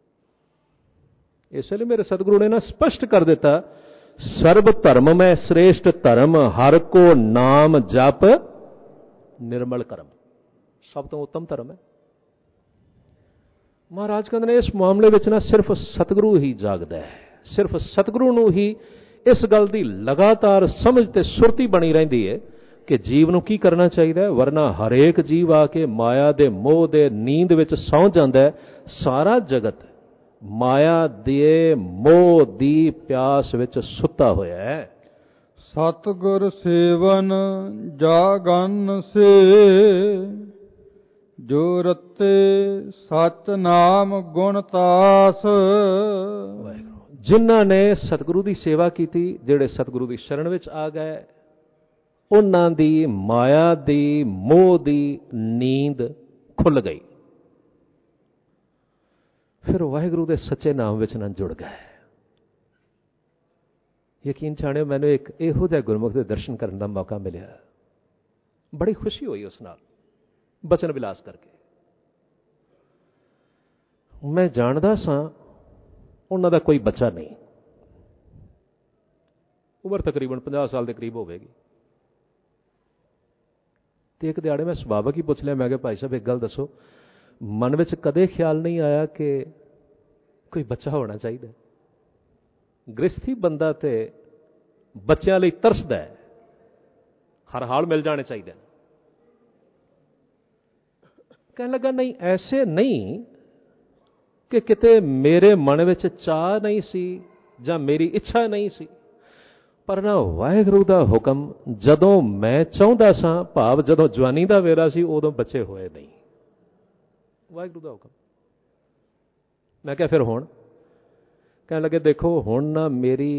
ਇਸ ਲਈ ਮੇਰੇ ਸਤਿਗੁਰੂ ਨੇ ਨਾ ਸਪਸ਼ਟ ਕਰ ਦਿੱਤਾ, ਸਰਬ ਧਰਮ ਮੈਂ ਸ੍ਰੇਸ਼ਟ ਧਰਮ, ਹਰ ਕੋ ਨਾਮ ਜਪ ਨਿਰਮਲ ਕਰਮ। ਸਭ ਤੋਂ ਉੱਤਮ ਧਰਮ ਹੈ। ਮਹਾਰਾਜ ਕਹਿੰਦੇ ਨੇ ਇਸ ਮਾਮਲੇ ਵਿੱਚ ਨਾ ਸਿਰਫ ਸਤਿਗੁਰੂ ਹੀ ਜਾਗਦਾ ਹੈ। ਸਿਰਫ ਸਤਿਗੁਰੂ ਨੂੰ ਹੀ ਇਸ ਗੱਲ ਦੀ ਲਗਾਤਾਰ ਸਮਝ ਤੇ ਸੁਰਤੀ ਬਣੀ ਰਹਿੰਦੀ ਹੈ ਕਿ ਜੀਵ ਨੂੰ ਕੀ ਕਰਨਾ ਚਾਹੀਦਾ ਹੈ। ਵਰਨਾ ਹਰੇਕ ਜੀਵ ਆ ਕੇ ਮਾਇਆ ਦੇ ਮੋਹ ਦੇ ਨੀਂਦ ਵਿੱਚ ਸੌਂ ਜਾਂਦਾ ਹੈ। ਸਾਰਾ ਜਗਤ ਮਾਇਆ ਦੇ ਮੋਹ ਦੀ ਪਿਆਸ ਵਿੱਚ ਸੁੱਤਾ ਹੋਇਆ ਹੈ। ਸਤਿਗੁਰ ਸੇਵਨ ਜਾਗਨ ਸੇ, ਜੋ ਰਤੇ ਸਚ ਨਾਮ ਗੁਣ ਤਾਸ। ਜਿਨ੍ਹਾਂ ਨੇ ਸਤਿਗੁਰੂ ਦੀ ਸੇਵਾ ਕੀਤੀ, ਜਿਹੜੇ ਸਤਿਗੁਰੂ ਦੀ ਸ਼ਰਨ ਵਿੱਚ ਆ ਗਏ, ਉਹਨਾਂ ਦੀ ਮਾਇਆ ਦੀ ਮੋਹ ਦੀ ਨੀਂਦ ਖੁੱਲ ਗਈ। ਫਿਰ ਵਾਹਿਗੁਰੂ ਦੇ ਸੱਚੇ ਨਾਮ ਵਿੱਚ ਨਾ ਜੁੜ ਗਏ। ਯਕੀਨ ਜਾਣਿਓ, ਮੈਨੂੰ ਇੱਕ ਇਹੋ ਜਿਹਾ ਗੁਰਮੁਖ ਦੇ ਦਰਸ਼ਨ ਕਰਨ ਦਾ ਮੌਕਾ ਮਿਲਿਆ, ਬੜੀ ਖੁਸ਼ੀ ਹੋਈ ਉਸ ਨਾਲ ਬਚਨ ਵਿਲਾਸ ਕਰਕੇ। ਮੈਂ ਜਾਣਦਾ ਸਾਂ ਉਹਨਾਂ ਦਾ ਕੋਈ ਬੱਚਾ ਨਹੀਂ, ਉਮਰ ਤਕਰੀਬਨ ਪੰਜਾਹ ਸਾਲ ਦੇ ਕਰੀਬ ਹੋਵੇਗੀ। ਤੇ ਇੱਕ ਦਿਹਾੜੇ ਮੈਂ ਸੁਭਾਵਕ ਹੀ ਪੁੱਛ ਲਿਆ, ਮੈਂ ਕਿਹਾ ਭਾਈ ਸਾਹਿਬ ਇੱਕ ਗੱਲ ਦੱਸੋ, ਮਨ ਵਿੱਚ ਕਦੇ ਖਿਆਲ ਨਹੀਂ ਆਇਆ ਕਿ ਕੋਈ ਬੱਚਾ ਹੋਣਾ ਚਾਹੀਦਾ? ਗ੍ਰਸਥੀ ਬੰਦਾ ਤੇ ਬੱਚਿਆਂ ਲਈ ਤਰਸਦਾ ਹੈ, ਹਰ ਹਾਲ ਮਿਲ ਜਾਣੇ ਚਾਹੀਦੇ। ਕਹਿਣ ਲੱਗਾ ਨਹੀਂ, ਐਸੇ ਨਹੀਂ ਕਿ ਕਿਤੇ ਮੇਰੇ ਮਨ ਵਿੱਚ ਚਾਹ ਨਹੀਂ ਸੀ ਜਾਂ ਮੇਰੀ ਇੱਛਾ ਨਹੀਂ ਸੀ, ਪਰ ਨਾ ਵਾਹਿਗੁਰੂ ਦਾ ਹੁਕਮ ਜਦੋਂ ਮੈਂ ਚਾਹੁੰਦਾ ਸਾਂ, ਭਾਵ ਜਦੋਂ ਜਵਾਨੀ ਦਾ ਵੇਰਾ ਸੀ, ਉਦੋਂ ਬੱਚੇ ਹੋਏ ਨਹੀਂ। ਵਾਹਿਗੁਰੂ ਦਾ ਹੁਕਮ। ਮੈਂ ਕਿਹਾ ਫਿਰ ਹੁਣ? ਕਹਿਣ ਲੱਗੇ ਦੇਖੋ ਹੁਣ ਨਾ ਮੇਰੀ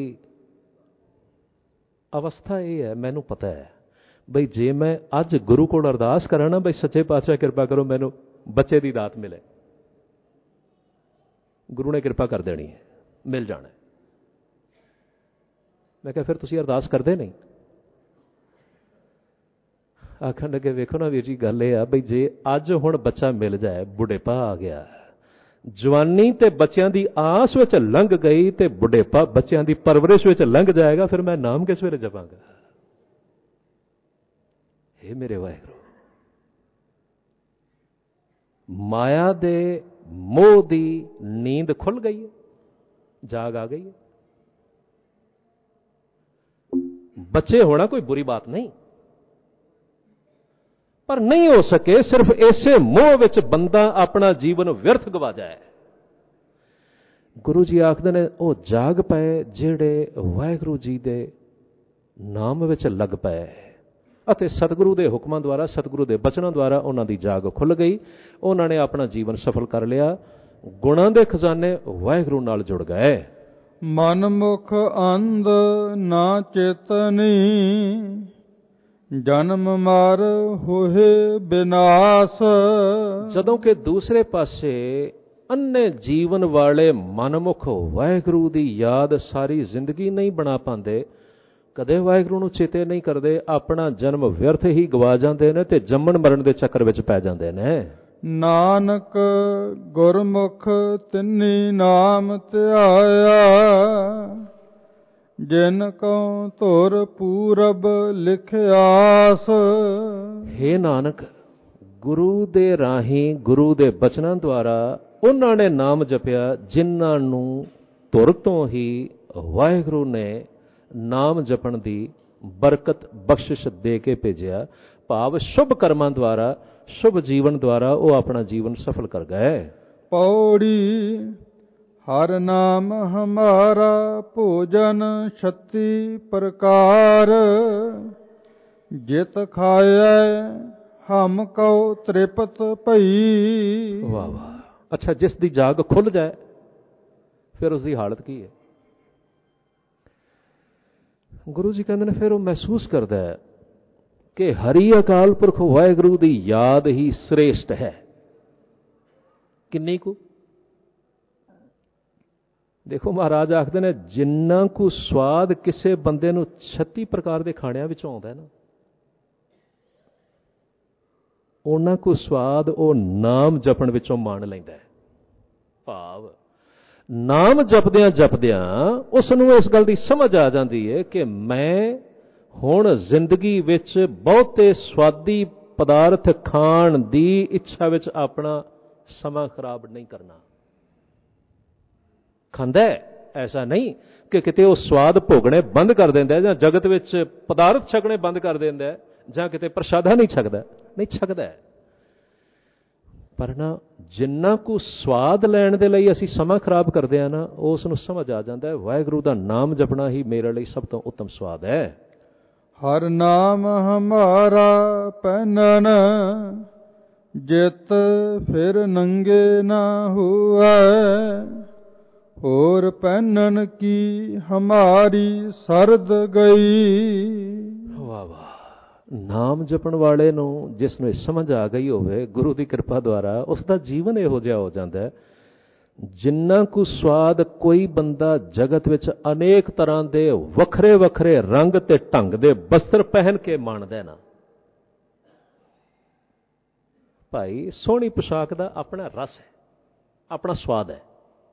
ਅਵਸਥਾ ਇਹ ਹੈ, ਮੈਨੂੰ ਪਤਾ ਹੈ ਬਈ ਜੇ ਮੈਂ ਅੱਜ ਗੁਰੂ ਕੋਲ ਅਰਦਾਸ ਕਰਾਂ ਨਾ ਬਈ ਸੱਚੇ ਪਾਤਸ਼ਾਹ ਕਿਰਪਾ ਕਰੋ ਮੈਨੂੰ ਬੱਚੇ ਦੀ ਦਾਤ ਮਿਲੇ, ਗੁਰੂ ਨੇ ਕਿਰਪਾ ਕਰ ਦੇਣੀ ਹੈ, ਮਿਲ ਜਾਣਾ। ਮੈਂ ਕਿਹਾ ਫਿਰ ਤੁਸੀਂ ਅਰਦਾਸ ਕਰਦੇ ਨਹੀਂ? ਆਖਣ ਲੱਗੇ ਵੇਖੋ ਨਾ ਵੀਰ ਜੀ, ਗੱਲ ਇਹ ਆ ਬਈ ਜੇ ਅੱਜ ਹੁਣ ਬੱਚਾ ਮਿਲ ਜਾਏ, ਬੁਢੇਪਾ ਆ ਗਿਆ, ਜਵਾਨੀ ਤੇ ਬੱਚਿਆਂ ਦੀ ਆਸ ਵਿੱਚ ਲੰਘ ਗਈ ਤੇ ਬੁਢੇਪਾ ਬੱਚਿਆਂ ਦੀ ਪਰਵਰਿਸ਼ ਵਿੱਚ ਲੰਘ ਜਾਏਗਾ, ਫਿਰ ਮੈਂ ਨਾਮ ਕਿਸ ਵੇਲੇ ਜਪਾਂਗਾ? ਇਹ ਮੇਰੇ ਵਾਹਿਗੁਰੂ, ਮਾਇਆ ਦੇ ਮੋਹ ਦੀ ਨੀਂਦ ਖੁੱਲ ਗਈ ਹੈ, ਜਾਗ ਆ ਗਈ ਹੈ। ਬੱਚੇ ਹੋਣਾ ਕੋਈ ਬੁਰੀ ਬਾਤ ਨਹੀਂ, ਪਰ ਨਹੀਂ ਹੋ ਸਕੇ ਸਿਰਫ ਇਸੇ ਮੋਹ ਵਿੱਚ ਬੰਦਾ ਆਪਣਾ ਜੀਵਨ ਵਿਅਰਥ ਗਵਾ ਜਾਏ। ਗੁਰੂ ਜੀ ਆਖਦੇ ਨੇ ਉਹ ਜਾਗ ਪਏ ਜਿਹੜੇ ਵਾਹਿਗੁਰੂ ਜੀ ਦੇ ਨਾਮ ਵਿੱਚ ਲੱਗ ਪਏ, ਅਤੇ ਸਤਿਗੁਰੂ ਦੇ ਹੁਕਮਾਂ ਦੁਆਰਾ, ਸਤਿਗੁਰੂ ਦੇ ਬਚਨਾਂ ਦੁਆਰਾ ਉਹਨਾਂ ਦੀ ਜਾਗ ਖੁੱਲ ਗਈ, ਉਹਨਾਂ ਨੇ ਆਪਣਾ ਜੀਵਨ ਸਫਲ ਕਰ ਲਿਆ, ਗੁਣਾਂ ਦੇ ਖਜ਼ਾਨੇ ਵਾਹਿਗੁਰੂ ਨਾਲ ਜੁੜ ਗਏ। ਮਨ ਮੁਖ ਅੰਧ ਨਾ ਚੇਤਨੀ, ਜਨਮ ਮਾਰ ਹੋਏ ਬਿਨਾਸ਼। ਜਦੋਂ ਕਿ ਦੂਸਰੇ ਪਾਸੇ ਅੰਨੇ ਜੀਵਨ ਵਾਲੇ ਮਨਮੁਖ ਵਾਹਿਗੁਰੂ ਦੀ ਯਾਦ ਸਾਰੀ ਜ਼ਿੰਦਗੀ ਨਹੀਂ ਬਣਾ ਪਾਉਂਦੇ, ਕਦੇ ਵਾਹਿਗੁਰੂ ਨੂੰ ਚੇਤੇ ਨਹੀਂ ਕਰਦੇ, ਆਪਣਾ ਜਨਮ ਵਿਅਰਥ ਹੀ ਗਵਾ ਜਾਂਦੇ ਨੇ ਤੇ ਜੰਮਣ ਮਰਨ ਦੇ ਚੱਕਰ ਵਿੱਚ ਪੈ ਜਾਂਦੇ ਨੇ। ਨਾਨਕ ਗੁਰਮੁਖ ਤਿੰਨੀ ਨਾਮ ਧਿਆਇਆ, ਜਿਨ ਕਉ ਧੁਰ ਪੂਰਬ ਲਿਖਿਆਸ। ਹੇ ਨਾਨਕ, ਗੁਰੂ ਦੇ ਰਾਹੀਂ, ਗੁਰੂ ਦੇ ਬਚਨਾਂ ਦੁਆਰਾ ਉਹਨਾਂ ਨੇ ਨਾਮ ਜਪਿਆ ਜਿਨ੍ਹਾਂ ਨੂੰ ਧੁਰ ਤੋਂ ਹੀ ਵਾਹਿਗੁਰੂ ਨੇ ਨਾਮ ਜਪਣ ਦੀ ਬਰਕਤ ਬਖਸ਼ਿਸ਼ ਦੇ ਕੇ ਭੇਜਿਆ। ਭਾਵ ਸ਼ੁਭ ਕਰਮਾਂ ਦੁਆਰਾ, ਸ਼ੁਭ ਜੀਵਨ ਦੁਆਰਾ ਉਹ ਆਪਣਾ ਜੀਵਨ ਸਫਲ ਕਰ ਗਏ। ਪੌੜੀ ਹਰ ਨਾਮ ਹਮਾਰਾ ਭੋਜਨ ਛੱਤੀ ਪ੍ਰਕਾਰ, ਜਿਤ ਖਾਇਐ ਹਮ ਕਉ ਤ੍ਰਿਪਤ ਭਈ। ਵਾਹ ਵਾਹ। ਅੱਛਾ, ਜਿਸ ਦੀ ਜਾਗ ਖੁੱਲ ਜਾਏ ਫਿਰ ਉਸ ਦੀ ਹਾਲਤ ਕੀ ਹੈ? ਗੁਰੂ ਜੀ ਕਹਿੰਦੇ ਨੇ ਫਿਰ ਉਹ ਮਹਿਸੂਸ ਕਰਦਾ ਹੈ ਕਿ ਹਰੀ ਅਕਾਲ ਪੁਰਖ ਵਾਹਿਗੁਰੂ ਦੀ ਯਾਦ ਹੀ ਸ੍ਰੇਸ਼ਟ ਹੈ। ਕਿੰਨੀ ਕੁ? ਦੇਖੋ ਮਹਾਰਾਜ ਆਖਦੇ ਨੇ ਜਿੰਨਾ ਕੁ ਸਵਾਦ ਕਿਸੇ ਬੰਦੇ ਨੂੰ ਛੱਤੀ ਪ੍ਰਕਾਰ ਦੇ ਖਾਣਿਆਂ ਵਿੱਚੋਂ ਆਉਂਦਾ ਨਾ, ਉਹਨਾਂ ਕੁ ਸਵਾਦ ਉਹ ਨਾਮ ਜਪਣ ਵਿੱਚੋਂ ਮਾਣ ਲੈਂਦਾ ਹੈ। ਭਾਵ ਨਾਮ ਜਪਦਿਆਂ ਜਪਦਿਆਂ ਉਸ ਨੂੰ ਇਸ ਗੱਲ ਦੀ ਸਮਝ ਆ ਜਾਂਦੀ ਹੈ ਕਿ ਮੈਂ ਹੁਣ ਜ਼ਿੰਦਗੀ ਵਿੱਚ ਬਹੁਤੇ ਸਵਾਦੀ ਪਦਾਰਥ ਖਾਣ ਦੀ ਇੱਛਾ ਵਿੱਚ ਆਪਣਾ ਸਮਾਂ ਖਰਾਬ ਨਹੀਂ ਕਰਨਾ। ਖਾਂਦਾ ਐਸਾ ਨਹੀਂ ਕਿ ਕਿਤੇ ਉਹ ਸਵਾਦ ਭੋਗਣੇ ਬੰਦ ਕਰ ਦਿੰਦਾ, ਜਾਂ ਜਗਤ ਵਿੱਚ ਪਦਾਰਥ ਛਕਣੇ ਬੰਦ ਕਰ ਦਿੰਦਾ, ਜਾਂ ਕਿਤੇ ਪ੍ਰਸ਼ਾਦਾ ਨਹੀਂ ਛਕਦਾ, ਨਹੀਂ ਛਕਦਾ। ਪਰ ਨਾ ਜਿੰਨਾ ਕੁ ਸਵਾਦ ਲੈਣ ਦੇ ਲਈ ਅਸੀਂ ਸਮਾਂ ਖਰਾਬ ਕਰਦੇ ਆ ਨਾ, ਉਸ ਨੂੰ ਸਮਝ ਆ ਜਾਂਦਾ ਹੈ ਵਾਹਿਗੁਰੂ ਦਾ ਨਾਮ ਜਪਣਾ ਹੀ ਮੇਰੇ ਲਈ ਸਭ ਤੋਂ ਉੱਤਮ ਸਵਾਦ ਹੈ। ਹਰ ਨਾਮ ਹਮਾਰਾ ਪਹਿਨਨ, ਜਿਤ ਫਿਰ ਨੰਗੇ ਨਾ ਹੋਵੈ, ਹੋਰ ਪਹਿਨਨ ਕੀ ਹਮਾਰੀ ਸਰਦ ਗਈ। ਵਾਹ ਵਾਹ। ਨਾਮ ਜਪਣ ਵਾਲੇ ਨੂੰ ਜਿਸ ਨੂੰ ਸਮਝ ਆ ਗਈ ਹੋਵੇ ਗੁਰੂ ਦੀ ਕਿਰਪਾ ਦੁਆਰਾ, ਉਸ ਦਾ ਜੀਵਨ ਇਹੋ ਜਿਹਾ ਹੋ ਜਾਂਦਾ ਹੈ ਜਿੰਨਾ ਕੁ ਸਵਾਦ ਕੋਈ ਬੰਦਾ ਜਗਤ ਵਿੱਚ ਅਨੇਕ ਤਰ੍ਹਾਂ ਦੇ ਵੱਖਰੇ ਵੱਖਰੇ ਰੰਗ ਤੇ ਢੰਗ ਦੇ ਬਸਤਰ ਪਹਿਨ ਕੇ ਮਾਣਦਾ ਨਾ। ਭਾਈ ਸੋਹਣੀ ਪੁਸ਼ਾਕ ਦਾ ਆਪਣਾ ਰਸ ਹੈ, ਆਪਣਾ ਸਵਾਦ ਹੈ।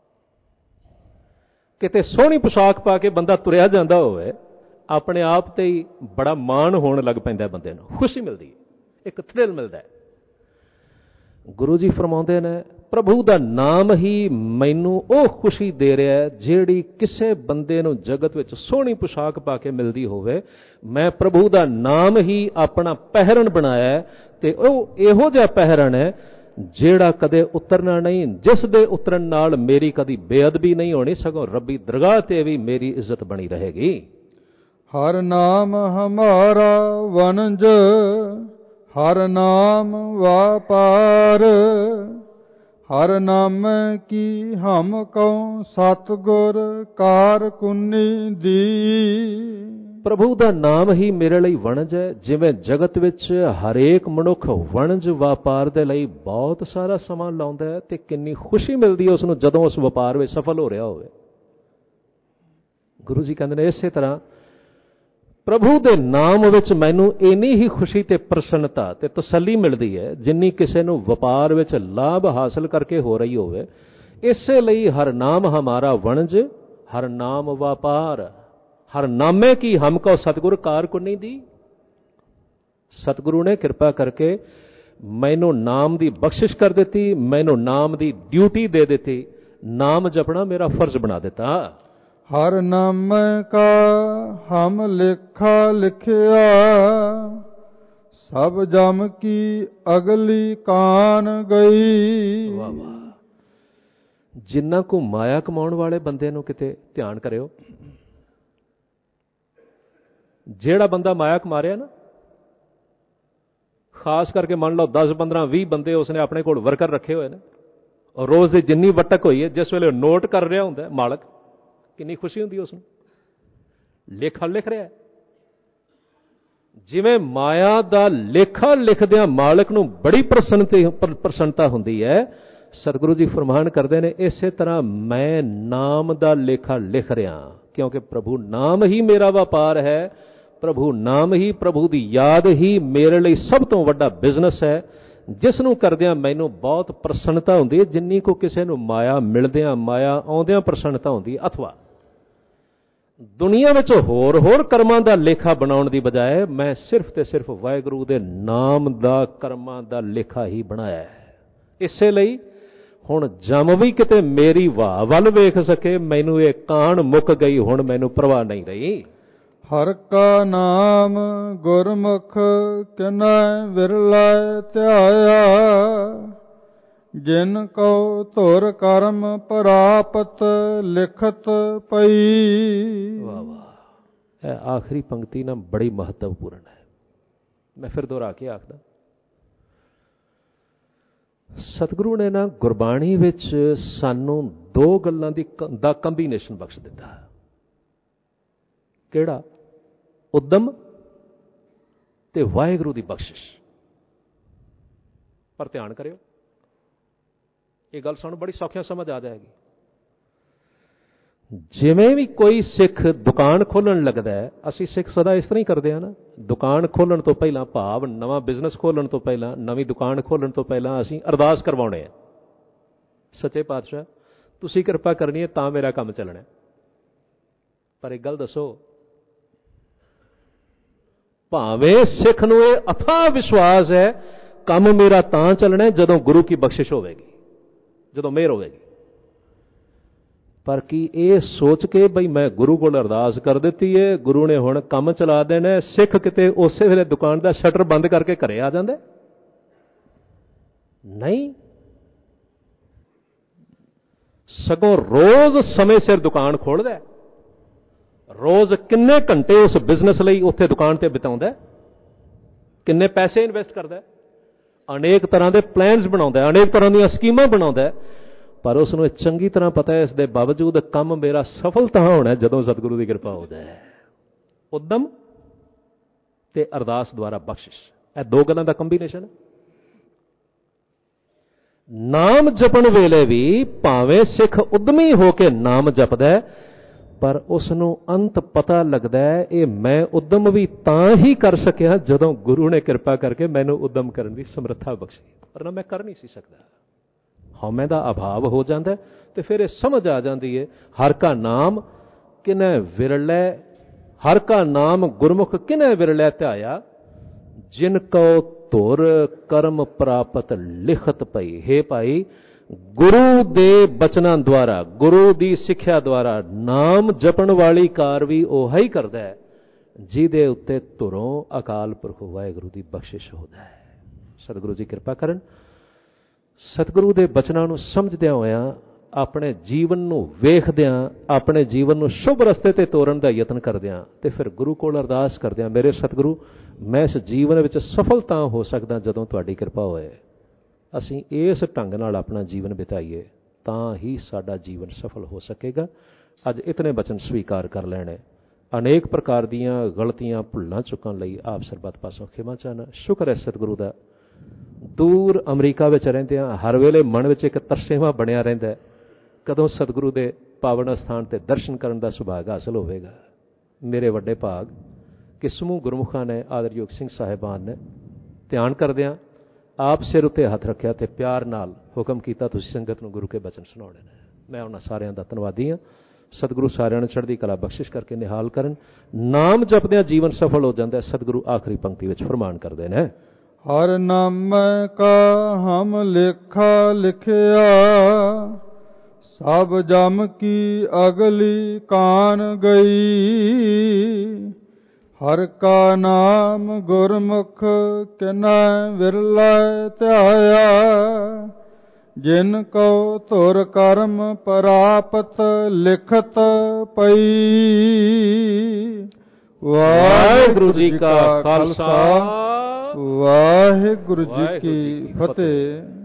ਕਿਤੇ ਸੋਹਣੀ ਪੁਸ਼ਾਕ ਪਾ ਕੇ ਬੰਦਾ ਤੁਰਿਆ ਜਾਂਦਾ ਹੋਵੇ, ਆਪਣੇ ਆਪ ਤੇ ਹੀ ਬੜਾ ਮਾਣ ਹੋਣ ਲੱਗ ਪੈਂਦਾ ਬੰਦੇ ਨੂੰ, ਖੁਸ਼ੀ ਮਿਲਦੀ ਹੈ, ਇੱਕ ਥ੍ਰਿਲ ਮਿਲਦਾ ਹੈ। ਗੁਰੂ ਜੀ ਫਰਮਾਉਂਦੇ ਨੇ ਪ੍ਰਭੂ ਦਾ ਨਾਮ ਹੀ ਮੈਨੂੰ ਉਹ ਖੁਸ਼ੀ ਦੇ ਰਿਹਾ ਜਿਹੜੀ ਕਿਸੇ ਬੰਦੇ ਨੂੰ ਜਗਤ ਵਿੱਚ ਸੋਹਣੀ ਪੁਸ਼ਾਕ ਪਾ ਕੇ ਮਿਲਦੀ ਹੋਵੇ। ਮੈਂ ਪ੍ਰਭੂ ਦਾ ਨਾਮ ਹੀ ਆਪਣਾ ਪਹਿਰਨ ਬਣਾਇਆ, ਤੇ ਉਹ ਇਹੋ ਜਿਹਾ ਪਹਿਰਨ ਹੈ ਜਿਹੜਾ ਕਦੇ ਉਤਰਨਾ ਨਹੀਂ, ਜਿਸ ਦੇ ਉਤਰਨ ਨਾਲ ਮੇਰੀ ਕਦੀ ਬੇਅਦਬੀ ਨਹੀਂ ਹੋਣੀ, ਸਗੋਂ ਰੱਬੀ ਦਰਗਾਹ ਤੇ ਵੀ ਮੇਰੀ ਇੱਜ਼ਤ ਬਣੀ ਰਹੇਗੀ। ਹਰ ਨਾਮ ਹਮਾਰਾ ਵਣਜ, ਹਰ ਨਾਮ ਵਾਪਾਰ, ਹਰ ਨਾਮ ਕੀ ਹਮ ਕਉ ਸਤਿਗੁਰ ਕਾਰ ਕੁਨੀ ਦੀ। ਪ੍ਰਭੂ ਦਾ ਨਾਮ ਹੀ ਮੇਰੇ ਲਈ ਵਣਜ ਹੈ। ਜਿਵੇਂ ਜਗਤ ਵਿੱਚ ਹਰੇਕ ਮਨੁੱਖ ਵਣਜ ਵਪਾਰ ਦੇ ਲਈ ਬਹੁਤ ਸਾਰਾ ਸਮਾਂ ਲਾਉਂਦਾ ਹੈ ਤੇ ਕਿੰਨੀ ਖੁਸ਼ੀ ਮਿਲਦੀ ਹੈ ਉਸ ਨੂੰ ਜਦੋਂ ਉਸ ਵਪਾਰ ਵਿੱਚ ਸਫਲ ਹੋ ਰਿਹਾ ਹੋਵੇ। ਗੁਰੂ ਜੀ ਕਹਿੰਦੇ ਨੇ ਇਸੇ ਤਰ੍ਹਾਂ ਪ੍ਰਭੂ ਦੇ ਨਾਮ ਵਿੱਚ ਮੈਨੂੰ ਇੰਨੀ ਹੀ ਖੁਸ਼ੀ ਤੇ ਪ੍ਰਸੰਨਤਾ ਤੇ ਤਸੱਲੀ ਮਿਲਦੀ ਹੈ ਜਿੰਨੀ ਕਿਸੇ ਨੂੰ ਵਪਾਰ ਵਿੱਚ ਲਾਭ ਹਾਸਲ ਕਰਕੇ ਹੋ ਰਹੀ ਹੋਵੇ। ਇਸੇ ਲਈ ਹਰ ਨਾਮ ਹਮਾਰਾ ਵਣਜ, ਹਰ ਨਾਮ ਵਪਾਰ, ਹਰ ਨਾਮੇ ਕੀ ਹਮ ਕੋ ਸਤਿਗੁਰ ਕਾਰ ਕੁਨੀ ਦੀ। ਸਤਿਗੁਰੂ ਨੇ ਕਿਰਪਾ ਕਰਕੇ ਮੈਨੂੰ ਨਾਮ ਦੀ ਬਖਸ਼ਿਸ਼ ਕਰ ਦਿੱਤੀ, ਮੈਨੂੰ ਨਾਮ ਦੀ ਡਿਊਟੀ ਦੇ ਦਿੱਤੀ, ਨਾਮ ਜਪਣਾ ਮੇਰਾ ਫਰਜ਼ ਬਣਾ ਦਿੱਤਾ। ਹਰ ਨਾਮ ਕਾ ਹਮ ਲੇਖਾ ਲਿਖਿਆ, ਸਭ ਜਮ ਕੀ ਅਗਲੀ ਕਾਨ ਗਈ। ਵਾਹ ਵਾਹ। ਜਿੰਨਾ ਕੁ ਮਾਇਆ ਕਮਾਉਣ ਵਾਲੇ ਬੰਦੇ ਨੂੰ ਕਿਤੇ ਧਿਆਨ ਕਰਿਓ, ਜਿਹੜਾ ਬੰਦਾ ਮਾਇਆ ਕਮਾ ਰਿਹਾ ਨਾ, ਖਾਸ ਕਰਕੇ ਮੰਨ ਲਓ ਦਸ ਪੰਦਰਾਂ ਵੀਹ ਬੰਦੇ ਉਸਨੇ ਆਪਣੇ ਕੋਲ ਵਰਕਰ ਰੱਖੇ ਹੋਏ ਨੇ, ਔਰ ਰੋਜ਼ ਦੀ ਜਿੰਨੀ ਵਟਕ ਹੋਈ ਹੈ ਜਿਸ ਵੇਲੇ ਨੋਟ ਕਰ ਰਿਹਾ ਹੁੰਦਾ ਮਾਲਕ, ਕਿੰਨੀ ਖੁਸ਼ੀ ਹੁੰਦੀ ਉਸ ਨੂੰ। ਲੇਖਾ ਲਿਖ ਰਿਹਾ, ਜਿਵੇਂ ਮਾਇਆ ਦਾ ਲੇਖਾ ਲਿਖਦਿਆਂ ਮਾਲਕ ਨੂੰ ਬੜੀ ਪ੍ਰਸੰਨਤਾ ਹੁੰਦੀ ਹੈ। ਸਤਿਗੁਰੂ ਜੀ ਫਰਮਾਨ ਕਰਦੇ ਨੇ ਇਸੇ ਤਰ੍ਹਾਂ ਮੈਂ ਨਾਮ ਦਾ ਲੇਖਾ ਲਿਖ ਰਿਹਾ, ਕਿਉਂਕਿ ਪ੍ਰਭੂ ਨਾਮ ਹੀ ਮੇਰਾ ਵਪਾਰ ਹੈ। ਪ੍ਰਭੂ ਨਾਮ ਹੀ, ਪ੍ਰਭੂ ਦੀ ਯਾਦ ਹੀ ਮੇਰੇ ਲਈ ਸਭ ਤੋਂ ਵੱਡਾ ਬਿਜ਼ਨਸ ਹੈ, ਜਿਸ ਨੂੰ ਕਰਦਿਆਂ ਮੈਨੂੰ ਬਹੁਤ ਪ੍ਰਸੰਨਤਾ ਹੁੰਦੀ ਹੈ, ਜਿੰਨੀ ਕੋ ਕਿਸੇ ਨੂੰ ਮਾਇਆ ਮਿਲਦਿਆਂ, ਮਾਇਆ ਆਉਂਦਿਆਂ ਪ੍ਰਸੰਨਤਾ ਹੁੰਦੀ ਹੈ। ਅਥਵਾ ਦੁਨੀਆ ਵਿੱਚ ਹੋਰ ਹੋਰ ਕਰਮਾਂ ਦਾ ਲੇਖਾ ਬਣਾਉਣ ਦੀ ਬਜਾਏ ਮੈਂ ਸਿਰਫ ਤੇ ਸਿਰਫ ਵਾਹਿਗੁਰੂ ਦੇ ਨਾਮ ਦਾ ਕਰਮਾਂ ਦਾ ਲੇਖਾ ਹੀ ਬਣਾਇਆ ਹੈ। ਇਸੇ ਲਈ ਹੁਣ ਜਮ ਵੀ ਕਿਤੇ ਮੇਰੀ ਵਾਹ ਵੱਲ ਵੇਖ ਸਕੇ, ਮੈਨੂੰ ਇਹ ਕਾਣ ਮੁੱਕ ਗਈ, ਹੁਣ ਮੈਨੂੰ ਪ੍ਰਵਾਹ ਨਹੀਂ ਰਹੀ। ਹਰ ਕਾ ਨਾਮ ਗੁਰਮੁਖ ਕਿਨੈ ਵਿਰਲੇ ਧਿਆਇਆ, ਜਿਨ ਕਉ ਧੁਰ ਕਰਮ ਪ੍ਰਾਪਤ ਲਿਖਤ ਪਈ। ਵਾਹ ਵਾਹ। ਇਹ ਆਖਰੀ ਪੰਕਤੀ ਨਾ ਬੜੀ ਮਹੱਤਵਪੂਰਨ ਹੈ। ਮੈਂ ਫਿਰ ਦੁਹਰਾ ਕੇ ਆਖਦਾ, ਸਤਿਗੁਰੂ ਨੇ ਨਾ ਗੁਰਬਾਣੀ ਵਿੱਚ ਸਾਨੂੰ ਦੋ ਗੱਲਾਂ ਦੀ ਦਾ ਕੰਬੀਨੇਸ਼ਨ ਬਖਸ਼ ਦਿੱਤਾ। ਕਿਹੜਾ? ਉਦਮ ਤੇ ਵਾਹਿਗੁਰੂ ਦੀ ਬਖਸ਼ਿਸ਼। ਪਰ ਧਿਆਨ ਕਰਿਓ, ਇਹ ਗੱਲ ਸਾਨੂੰ ਬੜੀ ਸੌਖਿਆਂ ਸਮਝ ਆ ਜਾਏਗੀ। ਜਿਵੇਂ ਵੀ ਕੋਈ ਸਿੱਖ ਦੁਕਾਨ ਖੋਲ੍ਹਣ ਲੱਗਦਾ ਹੈ, ਅਸੀਂ ਸਿੱਖ ਸਦਾ ਇਸ ਤਰ੍ਹਾਂ ਹੀ ਕਰਦੇ ਹਾਂ ਨਾ, ਦੁਕਾਨ ਖੋਲ੍ਹਣ ਤੋਂ ਪਹਿਲਾਂ, ਭਾਵ ਨਵਾਂ ਬਿਜ਼ਨਸ ਖੋਲ੍ਹਣ ਤੋਂ ਪਹਿਲਾਂ, ਨਵੀਂ ਦੁਕਾਨ ਖੋਲ੍ਹਣ ਤੋਂ ਪਹਿਲਾਂ ਅਸੀਂ ਅਰਦਾਸ ਕਰਵਾਉਣੇ ਆ, ਸੱਚੇ ਪਾਤਸ਼ਾਹ ਤੁਸੀਂ ਕਿਰਪਾ ਕਰਨੀ ਹੈ ਤਾਂ ਮੇਰਾ ਕੰਮ ਚੱਲਣਾ। ਪਰ ਇੱਕ ਗੱਲ ਦੱਸੋ, ਭਾਵੇਂ ਸਿੱਖ ਨੂੰ ਇਹ ਅਥਾਹ ਵਿਸ਼ਵਾਸ ਹੈ ਕੰਮ ਮੇਰਾ ਤਾਂ ਚੱਲਣਾ ਜਦੋਂ ਗੁਰੂ ਕੀ ਬਖਸ਼ਿਸ਼ ਹੋਵੇਗੀ, ਜਦੋਂ ਮਿਹਰ ਹੋਵੇਗੀ, ਪਰ ਕੀ ਇਹ ਸੋਚ ਕੇ ਬਈ ਮੈਂ ਗੁਰੂ ਕੋਲ ਅਰਦਾਸ ਕਰ ਦਿੱਤੀ ਹੈ, ਗੁਰੂ ਨੇ ਹੁਣ ਕੰਮ ਚਲਾ ਦੇਣਾ, ਸਿੱਖ ਕਿਤੇ ਉਸੇ ਵੇਲੇ ਦੁਕਾਨ ਦਾ ਸ਼ਟਰ ਬੰਦ ਕਰਕੇ ਘਰੇ ਆ ਜਾਂਦਾ? ਨਹੀਂ, ਸਗੋਂ ਰੋਜ਼ ਸਮੇਂ ਸਿਰ ਦੁਕਾਨ ਖੋਲ੍ਹਦਾ, ਰੋਜ਼ ਕਿੰਨੇ ਘੰਟੇ ਉਸ ਬਿਜ਼ਨਸ ਲਈ ਉੱਥੇ ਦੁਕਾਨ ਤੇ ਬਿਤਾਉਂਦਾ, ਕਿੰਨੇ ਪੈਸੇ ਇਨਵੈਸਟ ਕਰਦਾ, ਅਨੇਕ ਤਰ੍ਹਾਂ ਦੇ ਪਲਾਨਸ ਬਣਾਉਂਦਾ, ਅਨੇਕ ਤਰ੍ਹਾਂ ਦੀਆਂ ਸਕੀਮਾਂ ਬਣਾਉਂਦਾ, ਪਰ ਉਸ ਨੂੰ ਚੰਗੀ ਤਰ੍ਹਾਂ ਪਤਾ ਹੈ ਇਸ ਦੇ ਬਾਵਜੂਦ ਕੰਮ ਮੇਰਾ ਸਫਲ ਤਾਂ ਹੋਣਾ ਜਦੋਂ ਸਤਿਗੁਰੂ ਦੀ ਕਿਰਪਾ ਹੋ ਜਾਏ। ਉਦਮ ਤੇ ਅਰਦਾਸ ਦੁਆਰਾ ਬਖਸ਼ਿਸ਼, ਇਹ ਦੋ ਗੱਲਾਂ ਦਾ ਕੰਬੀਨੇਸ਼ਨ। ਨਾਮ ਜਪਣ ਵੇਲੇ ਵੀ ਭਾਵੇਂ ਸਿੱਖ ਉਦਮੀ ਹੋ ਕੇ ਨਾਮ ਜਪਦਾ, ਪਰ ਉਸ ਨੂੰ ਅੰਤ ਪਤਾ ਲੱਗਦਾ ਹੈ ਇਹ ਮੈਂ ਉਦਮ ਵੀ ਤਾਂ ਹੀ ਕਰ ਸਕਿਆ ਜਦੋਂ ਗੁਰੂ ਨੇ ਕਿਰਪਾ ਕਰਕੇ ਮੈਨੂੰ ਉਦਮ ਕਰਨ ਦੀ ਸਮਰੱਥਾ ਬਖਸ਼ੀ, ਵਰਨਾ ਮੈਂ ਕਰ ਨਹੀਂ ਸੀ ਸਕਦਾ। ਹਉਮੈ ਦਾ ਅਭਾਵ ਹੋ ਜਾਂਦਾ ਤੇ ਫਿਰ ਇਹ ਸਮਝ ਆ ਜਾਂਦੀ ਹੈ ਹਰ ਕਾ ਨਾਮ ਕਿਨੈ ਵਿਰਲੇ, ਹਰ ਕਾ ਨਾਮ ਗੁਰਮੁਖ ਕਿਨੈ ਵਿਰਲੇ ਧਿਆਇਆ, ਜਿਨ ਕਉ ਧੁਰ ਕਰਮ ਪ੍ਰਾਪਤ ਲਿਖਤ ਪਈ। ਹੇ ਭਾਈ, ਗੁਰੂ ਦੇ ਬਚਨਾਂ ਦੁਆਰਾ, ਗੁਰੂ ਦੀ ਸਿੱਖਿਆ ਦੁਆਰਾ ਨਾਮ ਜਪਣ ਵਾਲੀ ਕਾਰ ਵੀ ਉਹ ਹੀ ਕਰਦਾ ਹੈ ਜਿਹਦੇ ਉੱਤੇ ਧੁਰੋਂ ਅਕਾਲ ਪੁਰਖ ਵਾਹਿਗੁਰੂ ਦੀ ਬਖਸ਼ਿਸ਼ ਹੁੰਦਾ ਹੈ। ਸਤਿਗੁਰੂ ਜੀ ਕਿਰਪਾ ਕਰਨ, ਸਤਿਗੁਰੂ ਦੇ ਬਚਨਾਂ ਨੂੰ ਸਮਝਦਿਆਂ ਹੋਇਆਂ, ਆਪਣੇ ਜੀਵਨ ਨੂੰ ਵੇਖਦਿਆਂ, ਆਪਣੇ ਜੀਵਨ ਨੂੰ ਸ਼ੁਭ ਰਸਤੇ ਤੇ ਤੋਰਨ ਦਾ ਯਤਨ ਕਰਦਿਆਂ ਤੇ ਫਿਰ ਗੁਰੂ ਕੋਲ ਅਰਦਾਸ ਕਰਦਿਆਂ, ਮੇਰੇ ਸਤਿਗੁਰੂ ਮੈਂ ਇਸ ਜੀਵਨ ਵਿੱਚ ਸਫਲ ਤਾਂ ਹੋ ਸਕਦਾ ਜਦੋਂ ਤੁਹਾਡੀ ਕਿਰਪਾ ਹੋਏ। ਅਸੀਂ ਇਸ ਢੰਗ ਨਾਲ ਆਪਣਾ ਜੀਵਨ ਬਿਤਾਈਏ ਤਾਂ ਹੀ ਸਾਡਾ ਜੀਵਨ ਸਫਲ ਹੋ ਸਕੇਗਾ। ਅੱਜ ਇਤਨੇ ਬਚਨ ਸਵੀਕਾਰ ਕਰ ਲੈਣੇ। ਅਨੇਕ ਪ੍ਰਕਾਰ ਦੀਆਂ ਗਲਤੀਆਂ ਭੁੱਲਾਂ ਚੁੱਕਣ ਲਈ ਆਪ ਸਰਬੱਤ ਪਾਸੋਂ ਖਿਮਾ ਚਾਹਨਾ। ਸ਼ੁਕਰ ਹੈ ਸਤਿਗੁਰੂ ਦਾ, ਦੂਰ ਅਮਰੀਕਾ ਵਿੱਚ ਰਹਿੰਦਿਆਂ ਹਰ ਵੇਲੇ ਮਨ ਵਿੱਚ ਇੱਕ ਤਰਸੇਵਾਂ ਬਣਿਆ ਰਹਿੰਦਾ, ਕਦੋਂ ਸਤਿਗੁਰੂ ਦੇ ਪਾਵਨ ਅਸਥਾਨ 'ਤੇ ਦਰਸ਼ਨ ਕਰਨ ਦਾ ਸੁਭਾਗ ਹਾਸਲ ਹੋਵੇਗਾ। ਮੇਰੇ ਵੱਡੇ ਭਾਗ ਕਿ ਸਮੂਹ ਗੁਰਮੁਖਾਂ ਨੇ, ਆਦਰਯੋਗ ਸਿੰਘ ਸਾਹਿਬਾਨ ਨੇ ਧਿਆਨ ਕਰਦਿਆਂ ਆਪ ਸਿਰ ਉੱਤੇ ਹੱਥ ਰੱਖਿਆ ਅਤੇ ਪਿਆਰ ਨਾਲ ਹੁਕਮ ਕੀਤਾ ਤੁਸੀਂ ਸੰਗਤ ਨੂੰ ਗੁਰੂ ਕੇ ਬਚਨ ਸੁਣਾਉਣੇ ਨੇ। ਮੈਂ ਉਹਨਾਂ ਸਾਰਿਆਂ ਦਾ ਧੰਨਵਾਦੀ ਹਾਂ। ਸਤਿਗੁਰੂ ਸਾਰਿਆਂ ਨੂੰ ਚੜ੍ਹਦੀ ਕਲਾ ਬਖਸ਼ਿਸ਼ ਕਰਕੇ ਨਿਹਾਲ ਕਰਨ। ਨਾਮ ਜਪਦਿਆਂ ਜੀਵਨ ਸਫਲ ਹੋ ਜਾਂਦਾ। ਸਤਿਗੁਰੂ ਆਖਰੀ ਪੰਕਤੀ ਵਿੱਚ ਫਰਮਾਨ ਕਰਦੇ ਨੇ, ਹਰ ਨਾਮੈ ਕਾ ਹਮ ਲੇਖਾ ਲਿਖਿਆ, ਸਭ ਜਮ ਕੀ ਅਗਲੀ ਕਾਨ ਗਈ। ਹਰ ਕਾ ਨਾਮ ਗੁਰਮੁਖ ਕਿਨੈ ਵਿਰਲੇ ਧਿਆਇਆ। ਜਿਨ ਕੋ ਧੁਰ ਕਰਮ ਪ੍ਰਾਪਤ ਲਿਖਤ ਪਈ। ਵਾਹਿਗੁਰੂ ਜੀ ਕਾ ਖਾਲਸਾ, ਵਾਹਿਗੁਰੂ ਜੀ ਕੀ ਫਤਿਹ।